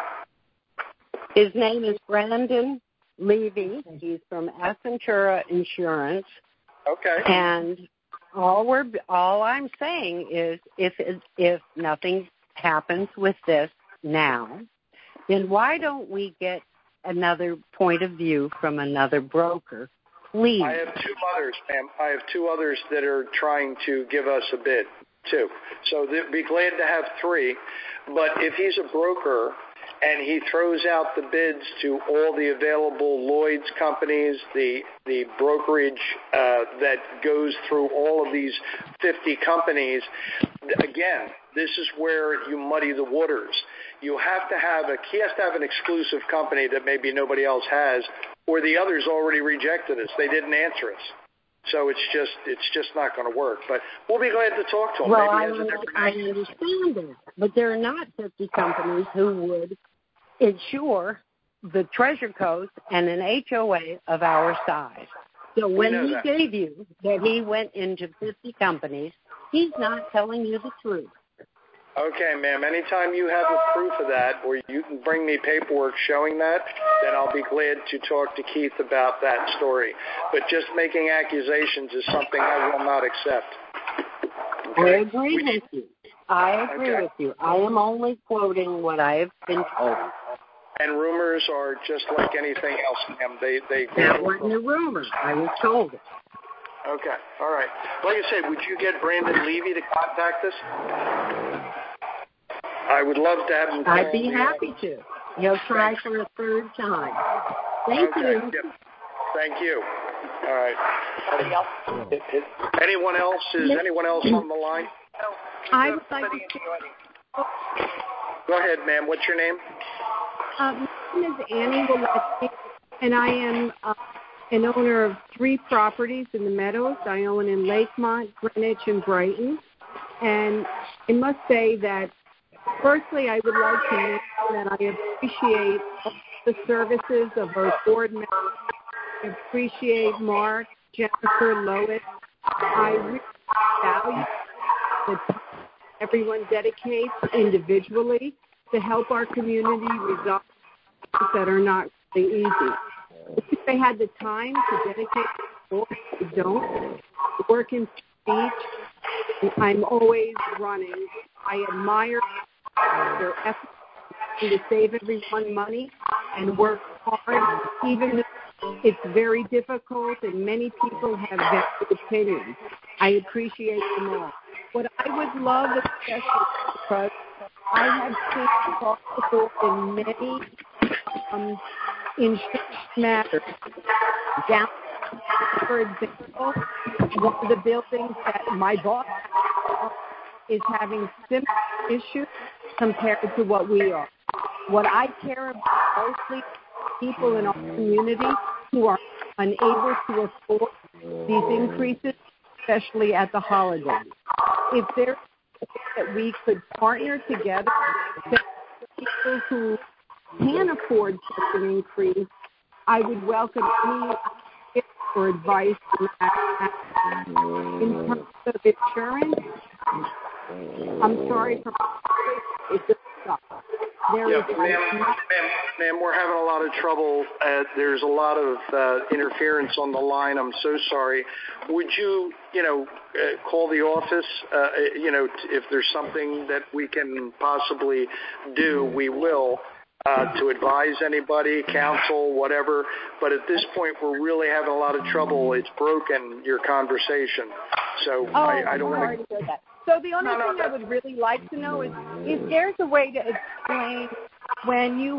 His name is Brandon Levy. He's from Aventura Insurance. Okay. And all we're all I'm saying is, if if nothing happens with this now, then why don't we get another point of view from another broker? Please. I have two others, ma'am. I have two others that are trying to give us a bid, too. So they'd be glad to have three. But if he's a broker and he throws out the bids to all the available Lloyd's companies, the the brokerage uh, that goes through all of these fifty companies, again, this is where you muddy the waters. You have to have a he has to have an exclusive company that maybe nobody else has, or the others already rejected us. They didn't answer us. So it's just it's just not going to work. But we'll be glad to talk to him. Well, Maybe I, he has a different I understand that, but there are not fifty companies who would insure the Treasure Coast and an H O A of our size. So when he that. gave you that he went into fifty companies, he's not telling you the truth. Okay, ma'am. Anytime you have a proof of that, or you can bring me paperwork showing that, then I'll be glad to talk to Keith about that story. But just making accusations is something I will not accept. Okay? I agree with you. I agree okay. with you. I am only quoting what I have been told. And rumors are just like anything else, ma'am. They they That wasn't a rumor. I was told it. Okay, all right. Like I said, would you get Brandon Levy to contact us? I would love to have him. I'd be happy to. He'll try for a third time. Thank okay. you. Yep. Thank you. All right. Anyone else? Is anyone else on the line? I would like to. Go ahead, ma'am. What's your name? Uh, my name is Annie Walensky, and I am uh, an owner of three properties in the Meadows. I own in Lakemont, Greenwich, and Brighton. And I must say that, firstly, I would like to mention that I appreciate the services of our board members. I appreciate Mark, Jennifer, Lois. I really value the time everyone dedicates individually to help our community resolve things that are not really easy. If they had the time to dedicate to work, they don't. Work in speech, I'm always running. I admire their efforts to save everyone money and work hard, even if it's very difficult and many people have vested opinions. I appreciate them all. What I would love, especially because I have seen across the board in many um, insurance matters. Down, for example, one of the buildings that my boss is having similar issues compared to what we are. What I care about mostly people in our community who are unable to afford these increases, especially at the holidays. If there's a way that we could partner together with people who can afford such an increase, I would welcome any tips or advice on that. In terms of insurance, I'm sorry for my it's just stuff. There yeah, is ma'am, ma'am, ma'am, we're having a lot of trouble. Uh, there's a lot of uh, interference on the line. I'm so sorry. Would you, you know, uh, call the office? Uh, you know, t- if there's something that we can possibly do, we will. Uh, to advise anybody, counsel, whatever. But at this point, we're really having a lot of trouble. It's broken, your conversation. So oh, I, I don't want to hear that. So the only no, thing no, I would really like to know is if there's a way to explain when you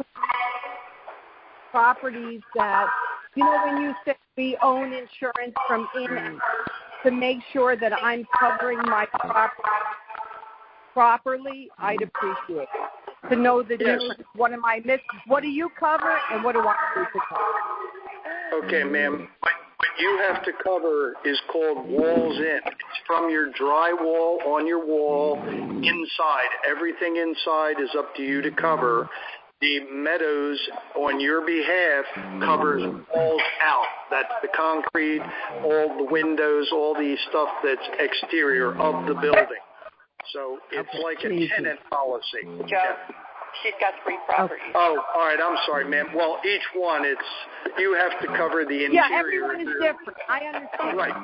have properties that, you know, when you say we own insurance from in to make sure that I'm covering my property properly, I'd appreciate it. To know the Yes. news, what am I missing? What do you cover, and what do I need to cover? Okay, ma'am. What, what you have to cover is called walls in. It's from your drywall on your wall inside. Everything inside is up to you to cover. The Meadows, on your behalf, covers walls out. That's the concrete, all the windows, all the stuff that's exterior of the building. So it's okay. Like a tenant policy. Joe, yeah. She's got three properties. Oh, all right. I'm sorry, ma'am. Well, each one, it's you have to cover the interior. Yeah, everyone is different. I understand. Right.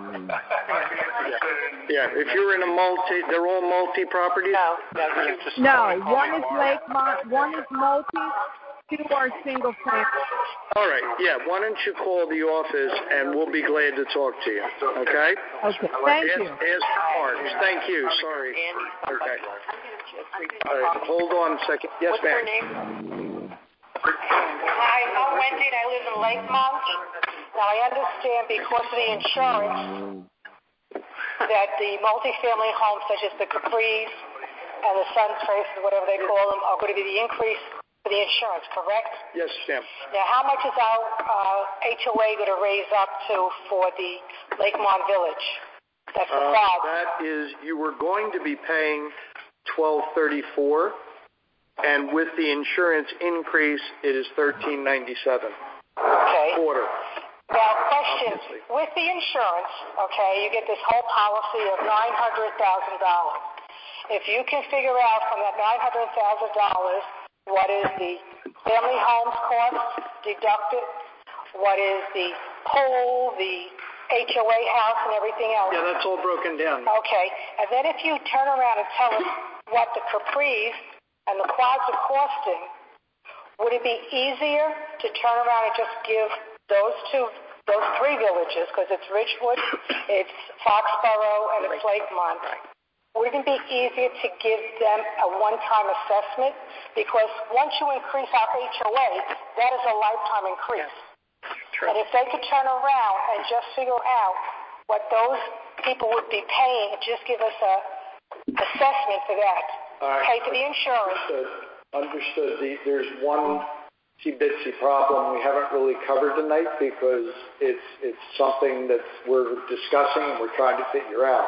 Yeah. If you're in a multi, they're all multi properties. No, no. No, one is Lakemont, one is multi, two are single family. All right. Yeah. Why don't you call the office and we'll be glad to talk to you. Okay. Okay. Thank ask, you. Ask Marks. Thank you. Sorry. Okay. All right. Hold on a second. Yes, What's ma'am. her name? Hi, I'm Wendy, and I live in Lakemont. Now, I understand because of the insurance that the multifamily homes, such as the Capris and the Sun Traces, whatever they call them, are going to be the increase for the insurance, correct? Yes, ma'am. Now, how much is our uh, H O A going to raise up to for the Lakemont Village? That's the uh, quad. That is, you were going to be paying twelve thirty-four, and with the insurance increase, it is thirteen ninety-seven. Okay. Quarter. Now, question: Obviously. With the insurance, okay, you get this whole policy of nine hundred thousand dollars. If you can figure out from that nine hundred thousand dollars what is the family homes cost deducted, what is the pool, the H O A house, and everything else. Yeah, that's all broken down. Okay, and then if you turn around and tell us what the Capris and the quads are costing, would it be easier to turn around and just give those two, those three villages, because it's Richwood, it's Foxborough, and it's Lakemont, wouldn't it be easier to give them a one-time assessment? Because once you increase our H O A, that is a lifetime increase. True. And if they could turn around and just figure out what those people would be paying, just give us a assessment for that. Uh, Pay for the insurance. Understood. Understood. The, there's one itsy-bitsy problem we haven't really covered tonight because it's it's something that we're discussing and we're trying to figure out.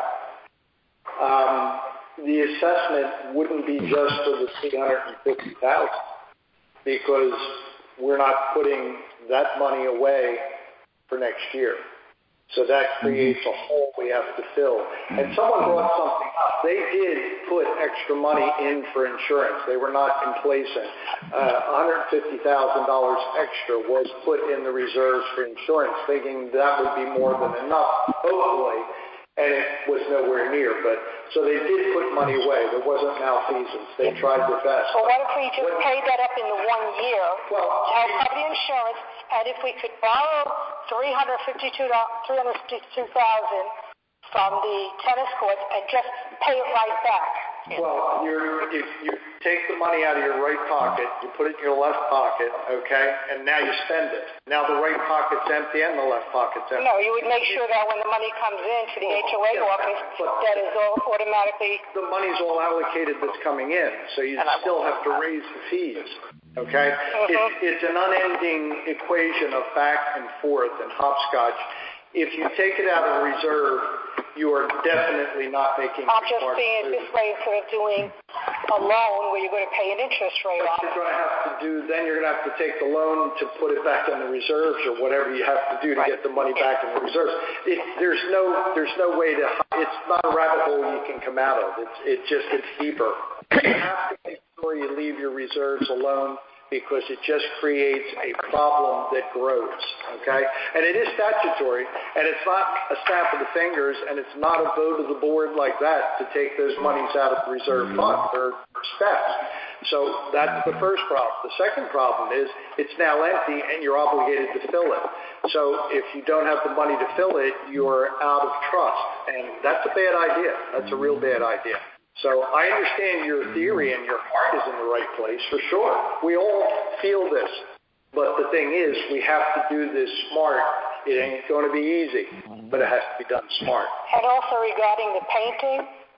Um, the assessment wouldn't be just for the three hundred fifty thousand dollars because we're not putting that money away for next year. So that creates a hole we have to fill. And someone brought something up. They did put extra money in for insurance. They were not complacent. Uh, one hundred fifty thousand dollars extra was put in the reserves for insurance, thinking that would be more than enough, hopefully, and it was nowhere near. But so they did put money away. There wasn't malfeasance. They tried their best. Well, what if we just what, paid that up in the one year well, to help cover the insurance, and if we could borrow three hundred fifty-two thousand dollars from the tennis courts and just pay it right back? Well, you're, if you take the money out of your right pocket, you put it in your left pocket, okay, and now you spend it. Now the right pocket's empty and the left pocket's empty. No, you would make sure that when the money comes in to the H O A yeah, office, that is all automatically... The money's all allocated that's coming in, so you still have to raise the fees, okay? Mm-hmm. It's, it's an unending equation of back and forth and hopscotch. If you take it out of reserve, you are definitely not making I'm just seeing it this way instead of doing a loan where you're going to pay an interest rate on it. You're going to have to do, then you're going to have to take the loan to put it back in the reserves or whatever you have to do to right. get the money back in the reserves. It, there's no there's no way to, it's not a rabbit hole you can come out of. It's, it just gets deeper. You have to make sure you leave your reserves alone, because it just creates a problem that grows, okay? And it is statutory, and it's not a snap of the fingers, and it's not a vote of the board like that to take those monies out of the reserve fund. They're steps. So that's the first problem. The second problem is it's now empty, and you're obligated to fill it. So if you don't have the money to fill it, you're out of trust, and that's a bad idea. That's a real bad idea. So I understand your theory and your heart is in the right place, for sure. We all feel this. But the thing is, we have to do this smart. It ain't going to be easy, but it has to be done smart. And also regarding the painting,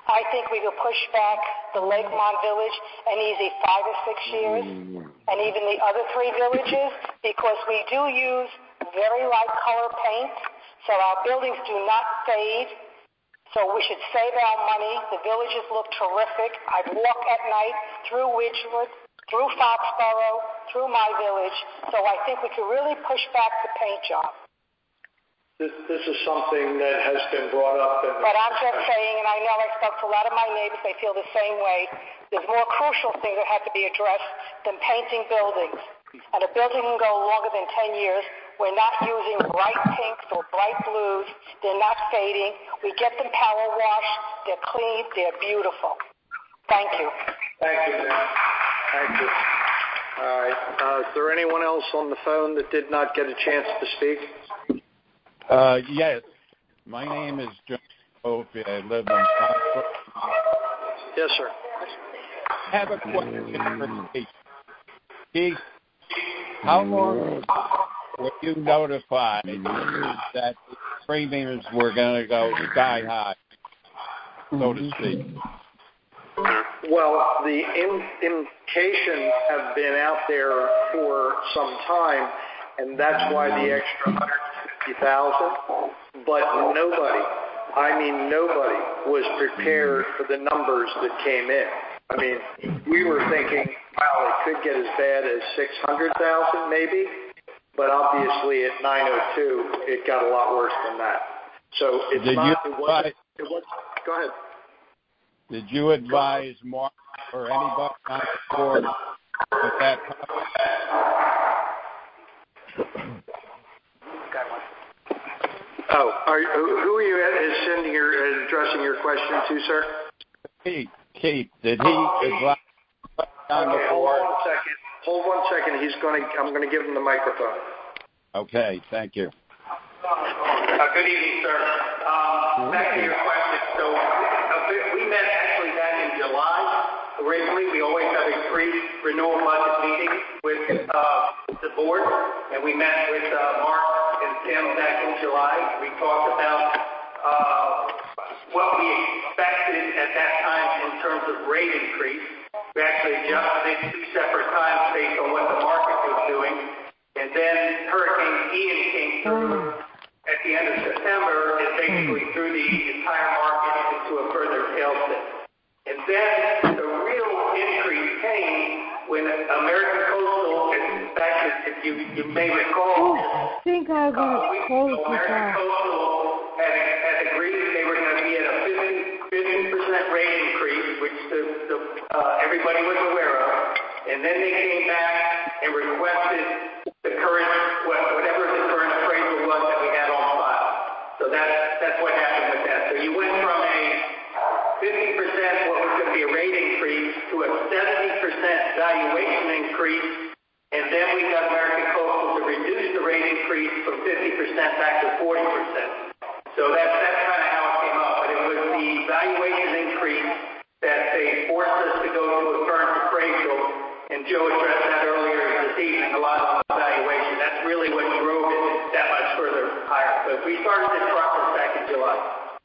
I think we could push back the Lakemont Village an easy five or six years, and even the other three villages, because we do use very light color paint, so our buildings do not fade. So we should save our money. The villages look terrific. I've walked at night through Widgewood, through Foxborough, through my village, so I think we could really push back the paint job. This, this is something that has been brought up. In but I'm just saying, and I know I spoke to a lot of my neighbors, they feel the same way. There's more crucial things that have to be addressed than painting buildings. And a building can go longer than ten years. We're not using bright pinks or bright blues. They're not fading. We get them power washed. They're clean. They're beautiful. Thank you. Thank you, ma'am. Thank you. All right. Uh, is there anyone else on the phone that did not get a chance to speak? Uh, yes. My name is John Opie. I live in Foxborough. Yes, sir. I have a question for Keith. Keith, how long were you notified that the premiums were going to go sky high, so to speak? Well, the indications have been out there for some time, and that's why the extra one hundred fifty thousand dollars. But nobody, I mean nobody, was prepared for the numbers that came in. I mean, we were thinking, wow, it could get as bad as six hundred thousand dollars maybe, but obviously at nine oh two, it got a lot worse than that. So it's Did not, you it wasn't, it wasn't, go ahead. Did you advise Mark or anybody on the board with that? Oh, are, who are you is sending your addressing your question to, sir? Keith. Keith, did he advise on the okay, board? Hold one second. Hold one second. He's going to. I'm going to give him the microphone. Okay, thank you. Uh, good evening, sir. Um, back to your question. So uh, we met actually back in July. Originally, we always have a pre-renewal budget meeting with uh, the board, and we met with uh, Mark and Tim back in July. We talked about uh, what we expected at that time in terms of rate increase. We actually adjusted it two separate times based on what the market was doing. And then Hurricane Ian came through at the end of September and basically threw the entire market into a further tailspin. And then the real increase came when American Coastal, in fact, if you, you may recall, I think I uh, would close this American out. Coastal had, had agreed that they were going to be at a fifteen percent rate increase, which the, the, uh, everybody was aware of. And then they came back and requested the current, whatever the current appraisal was that we had on file. So that's, that's what happened with that. So you went from a fifty percent, what was going to be a rate increase, to a seventy percent valuation increase, and then we got American Coastal to reduce the rate increase from fifty percent back to forty percent. So that's, that's kind of how it came up. But it was the valuation increase that they forced us to go to a current appraisal, and Joe addressed that earlier this evening, a lot on the valuation. That's really what drove it that much further higher. But we started this process back in July.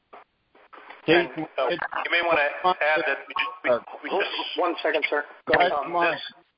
Keith, uh, you may want to add that we just, we, we just one second, sir. Go ahead. Um, month,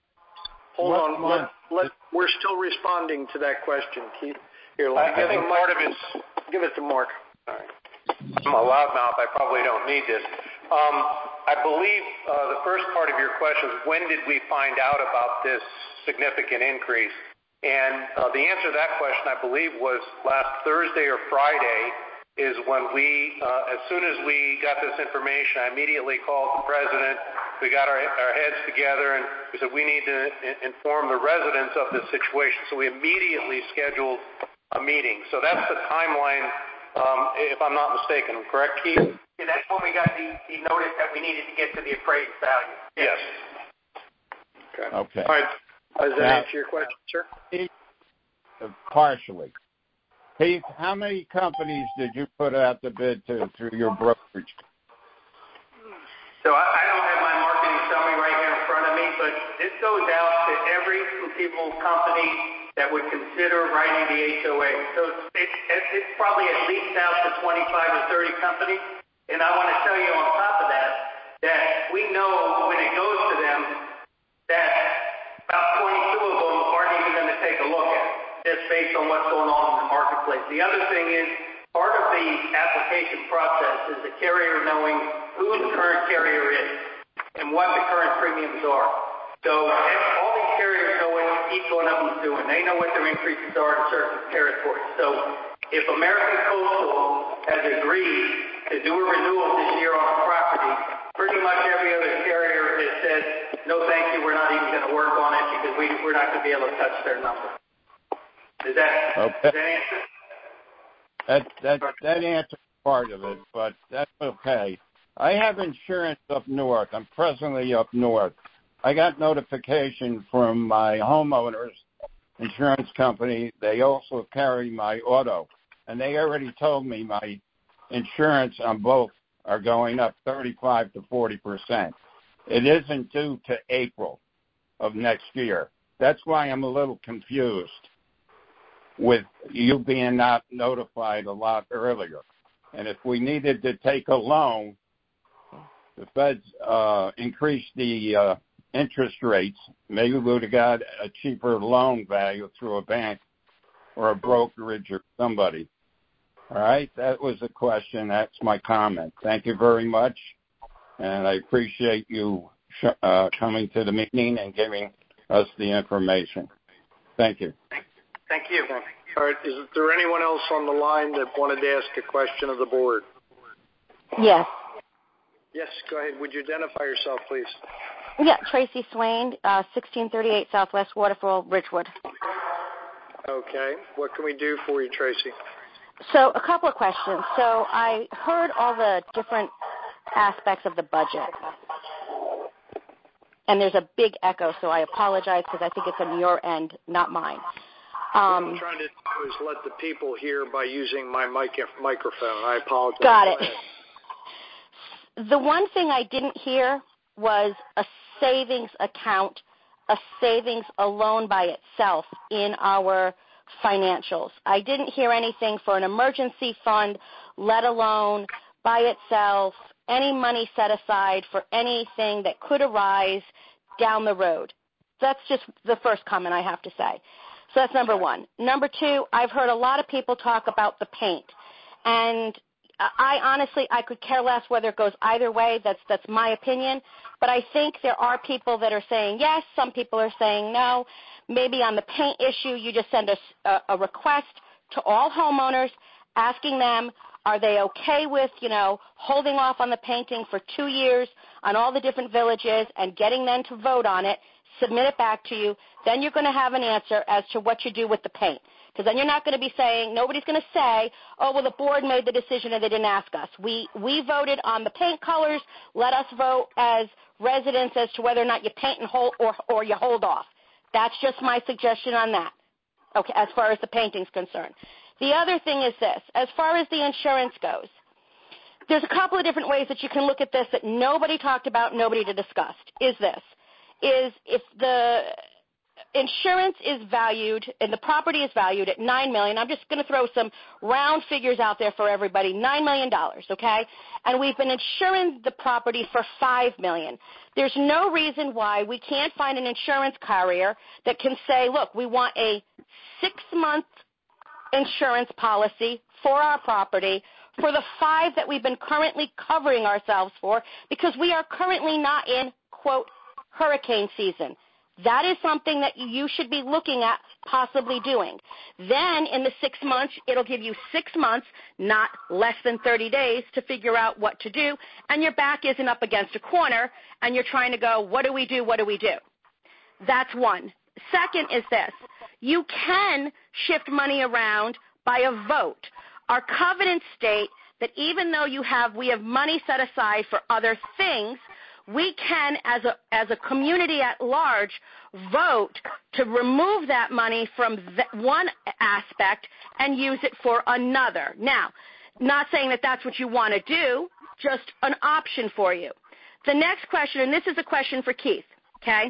hold on. Month, let, let, we're still responding to that question, Keith. Here, I, I think part of it's. Give it to Mark. All right. I'm a loudmouth. I probably don't need this. Um, I believe uh, the first part of your question is when did we find out about this significant increase? And uh, the answer to that question, I believe, was last Thursday or Friday is when we, uh, as soon as we got this information, I immediately called the president. We got our, our heads together, and we said we need to in- inform the residents of this situation. So we immediately scheduled a meeting. So that's the timeline, um, if I'm not mistaken. Correct, Keith? Yeah, that's when we got the, the notice that we needed to get to the appraised value. Yes. Okay. Okay. All right. Does that Now, answer your question, sir? Uh, partially. Keith, how many companies did you put out the bid to through your brokerage? So I, I don't have my marketing summary right here in front of me, but this goes out to every conceivable company that would consider writing the H O A. So it's, it's, it's probably at least out to twenty-five or thirty companies. And I want to tell you on top of that, that we know when it goes to them that about twenty-two of them aren't even going to take a look at it, just based on what's going on in the marketplace. The other thing is, part of the application process is the carrier knowing who the current carrier is and what the current premiums are. So all these carriers know what each one of them is doing. They know what their increases are in certain territories. So if American Coastal has agreed to do a renewal this year on a property, pretty much every other carrier has said, no thank you, we're not even going to work on it because we, we're not going to be able to touch their number. Does that, okay. does that answer? That, that, that answers part of it, but that's okay. I have insurance up north. I'm presently up north. I got notification from my homeowner's insurance company. They also carry my auto, and they already told me my insurance on both are going up thirty-five to forty percent. It isn't due to April of next year. That's why I'm a little confused with you being not notified a lot earlier. And if we needed to take a loan, the Feds uh, increased the uh, interest rates. Maybe we would have got a cheaper loan value through a bank or a brokerage or somebody. All right, that was the question. That's my comment. Thank you very much, and I appreciate you sh- uh, coming to the meeting and giving us the information. Thank you. Thank you. All right, is there anyone else on the line that wanted to ask a question of the board? Yes. Yes, go ahead. Would you identify yourself, please? Yeah, Tracy Swain, uh, sixteen thirty-eight Southwest Waterfall, Ridgewood. Okay. What can we do for you, Tracy? So a couple of questions. So I heard all the different aspects of the budget, and there's a big echo, so I apologize because I think it's on your end, not mine. Um, what I'm trying to do is let the people hear by using my mic- microphone. I apologize. Got it. The one thing I didn't hear was a savings account, a savings alone by itself in our financials. I didn't hear anything for an emergency fund, let alone by itself, any money set aside for anything that could arise down the road. That's just the first comment I have to say. So that's number one. Number two, I've heard a lot of people talk about the paint. And I honestly, I could care less whether it goes either way. That's that's my opinion. But I think there are people that are saying yes. Some people are saying no. Maybe on the paint issue, you just send a, a, a request to all homeowners asking them, are they okay with, you know, holding off on the painting for two years on all the different villages and getting them to vote on it, submit it back to you. Then you're going to have an answer as to what you do with the paint. Because then you're not going to be saying, nobody's going to say, oh, well, the board made the decision and they didn't ask us. We we voted on the paint colors. Let us vote as residents as to whether or not you paint and hold or, or you hold off. That's just my suggestion on that, okay, as far as the painting's concerned. The other thing is this. As far as the insurance goes, there's a couple of different ways that you can look at this that nobody talked about, nobody discussed, is this. Is if the insurance is valued and the property is valued at nine million dollars, I'm just going to throw some round figures out there for everybody, nine million dollars, okay? And we've been insuring the property for five million dollars. There's no reason why we can't find an insurance carrier that can say, look, we want a six-month insurance policy for our property for the five that we've been currently covering ourselves for because we are currently not in, quote, hurricane season. That is something that you should be looking at possibly doing. Then in the six months, it'll give you six months, not less than thirty days, to figure out what to do, and your back isn't up against a corner, and you're trying to go, what do we do, what do we do? That's one. Second is this. You can shift money around by a vote. Our covenants state that even though you have, we have money set aside for other things, we can, as a as a community at large, vote to remove that money from one aspect and use it for another. Now, not saying that that's what you want to do, just an option for you. The next question, and this is a question for Keith, okay?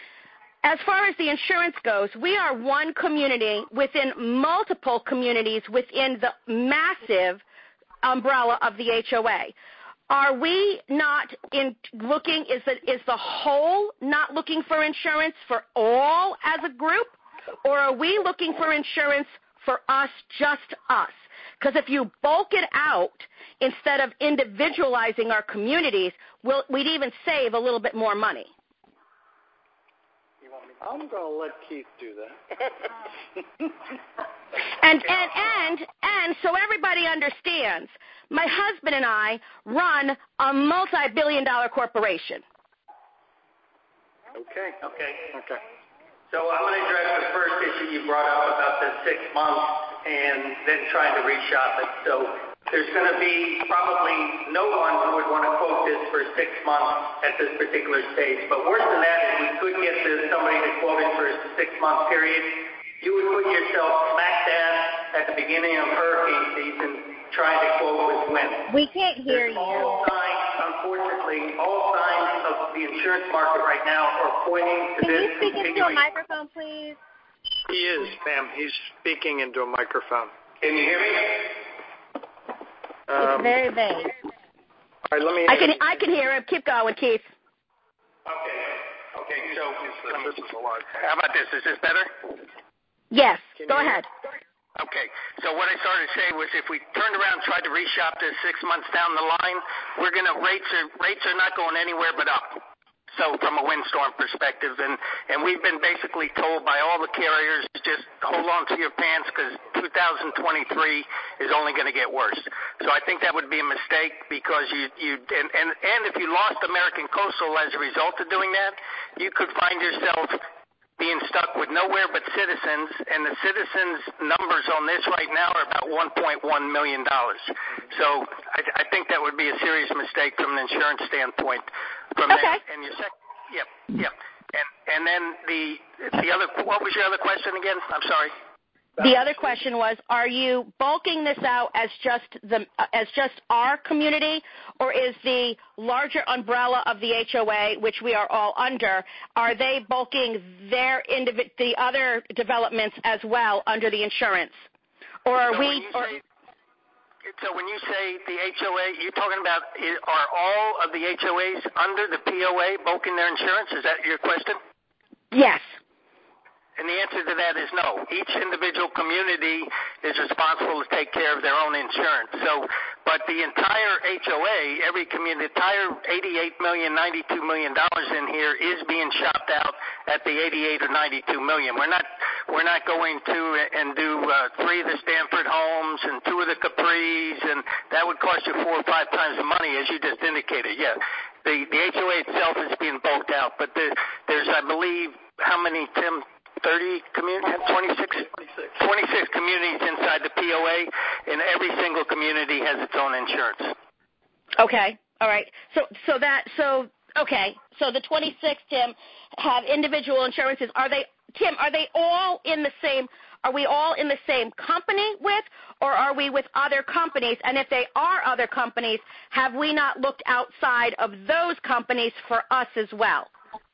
As far as the insurance goes, we are one community within multiple communities within the massive umbrella of the H O A. are we not in looking, is the, is the whole not looking for insurance for all as a group? Or are we looking for insurance for us, just us? Because if you bulk it out instead of individualizing our communities, we'll, we'd even save a little bit more money. I'm going to let Keith do that. and, and, and, and so everybody understands, my husband and I run a multi-billion dollar corporation. Okay. Okay. Okay. So I'm going to address the first issue you brought up about the six months and then trying to reshop it. So there's going to be probably no one who would want to quote this for six months at this particular stage. But worse than that, if we could get to somebody to quote it for a six-month period, you would put yourself smack dab at the beginning of hurricane season trying to quote with wind. We can't hear There's you. All signs, unfortunately, all signs of the insurance market right now are pointing to Can this you speak continuing. into a microphone, please? He is, ma'am. He's speaking into a microphone. Can you hear me? It's Um, very vague. all right, let me. I can, I can hear him. Keep going, Keith. Okay. Okay. So This is a lot. How about this? Is this better? Yes. Can Go you hear? ahead. Okay. So what I started to say was, if we turned around and tried to reshop this six months down the line, we're gonna rates are rates are not going anywhere but up. So from a windstorm perspective, and and we've been basically told by all the carriers, just hold on to your pants because two thousand twenty-three is only going to get worse. So I think that would be a mistake, because you you and and and if you lost American Coastal as a result of doing that, you could find yourself being stuck with nowhere but Citizens, and the Citizens numbers on this right now are about one point one million dollars. So I, I think that would be a serious mistake from an insurance standpoint. From Okay. that, and your second, yep, yep, and and then the the other, what was your other question again? I'm sorry. The other question was, are you bulking this out as just the as just our community, or is the larger umbrella of the H O A, which we are all under, are they bulking their individ the other developments as well under the insurance, or are so we? When you Or, say, so when you say the H O A, you're talking about, are all of the H O As under the P O A bulking their insurance? Is that your question? yes. And the answer to that is no. Each individual community is responsible to take care of their own insurance. So, but the entire H O A, every community, the entire eighty-eight million dollars, ninety-two million dollars in here is being shopped out at the eighty-eight or ninety-two million dollars. We're not, we're not going to and do uh, three of the Stanford homes and two of the Capris, and that would cost you four or five times the money, as you just indicated. Yeah, the the H O A itself is being bulked out, but the, there's, I believe, how many, Tim? thirty communities, twenty-six, twenty-six communities inside the P O A, and every single community has its own insurance. Okay. All right. So so that so okay. So the twenty-six, Tim, have individual insurances. Are they, Tim? Are they all in the same? Are we all in the same company with, or are we with other companies? And if they are other companies, have we not looked outside of those companies for us as well?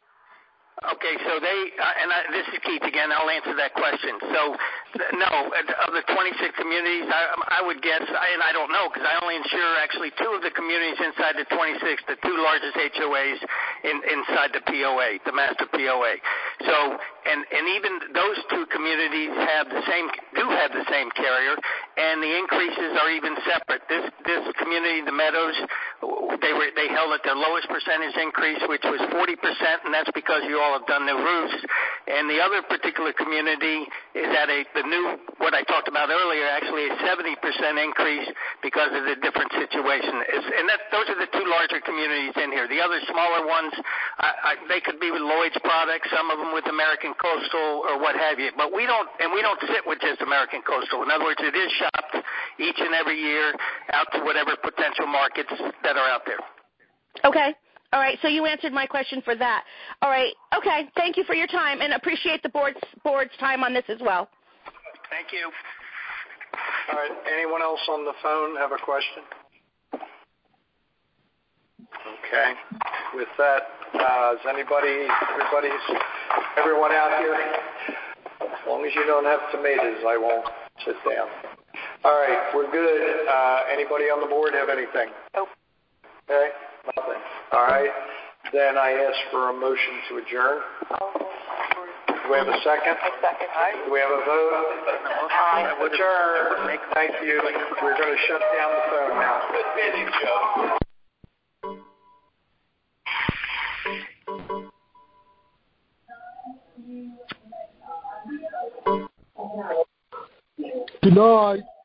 Okay, so they, uh, and I, this is Keith again, I'll answer that question. So, th- no, of the twenty-six communities, I, I would guess, I, and I don't know, because I only insure actually two of the communities inside the twenty-six, the two largest H O As in, inside the P O A, the master P O A. So, and, and even those two communities have the same, do have the same carrier, and the increases are even separate. This, this community, the Meadows, they were, they held at their lowest percentage increase, which was forty percent, and that's because you all have done the roofs. And the other particular community is at a, the new, what I talked about earlier, actually a seventy percent increase because of the different situation. It's, and that, those are the two larger communities in here. The other smaller ones, I, I, they could be with Lloyd's products, some of them with American Coastal or what have you. But we don't, and we don't sit with just American Coastal. In other words, it is shopped each and every year out to whatever potential markets that are out there. Okay. All right, so you answered my question for that. All right, okay, thank you for your time, and appreciate the board's, board's time on this as well. Thank you. All right, anyone else on the phone have a question? Okay, with that, uh, is anybody, everybody's, everyone out here? As long as you don't have tomatoes, I won't sit down. All right, we're good. Uh, anybody on the board have anything? Nope. Okay, nothing. All right. Then I ask for a motion to adjourn. Do we have a second? A second. Do we have a vote? Aye. Adjourn. Thank you. We're going to shut down the phone now. Good meeting, Joe. Good night.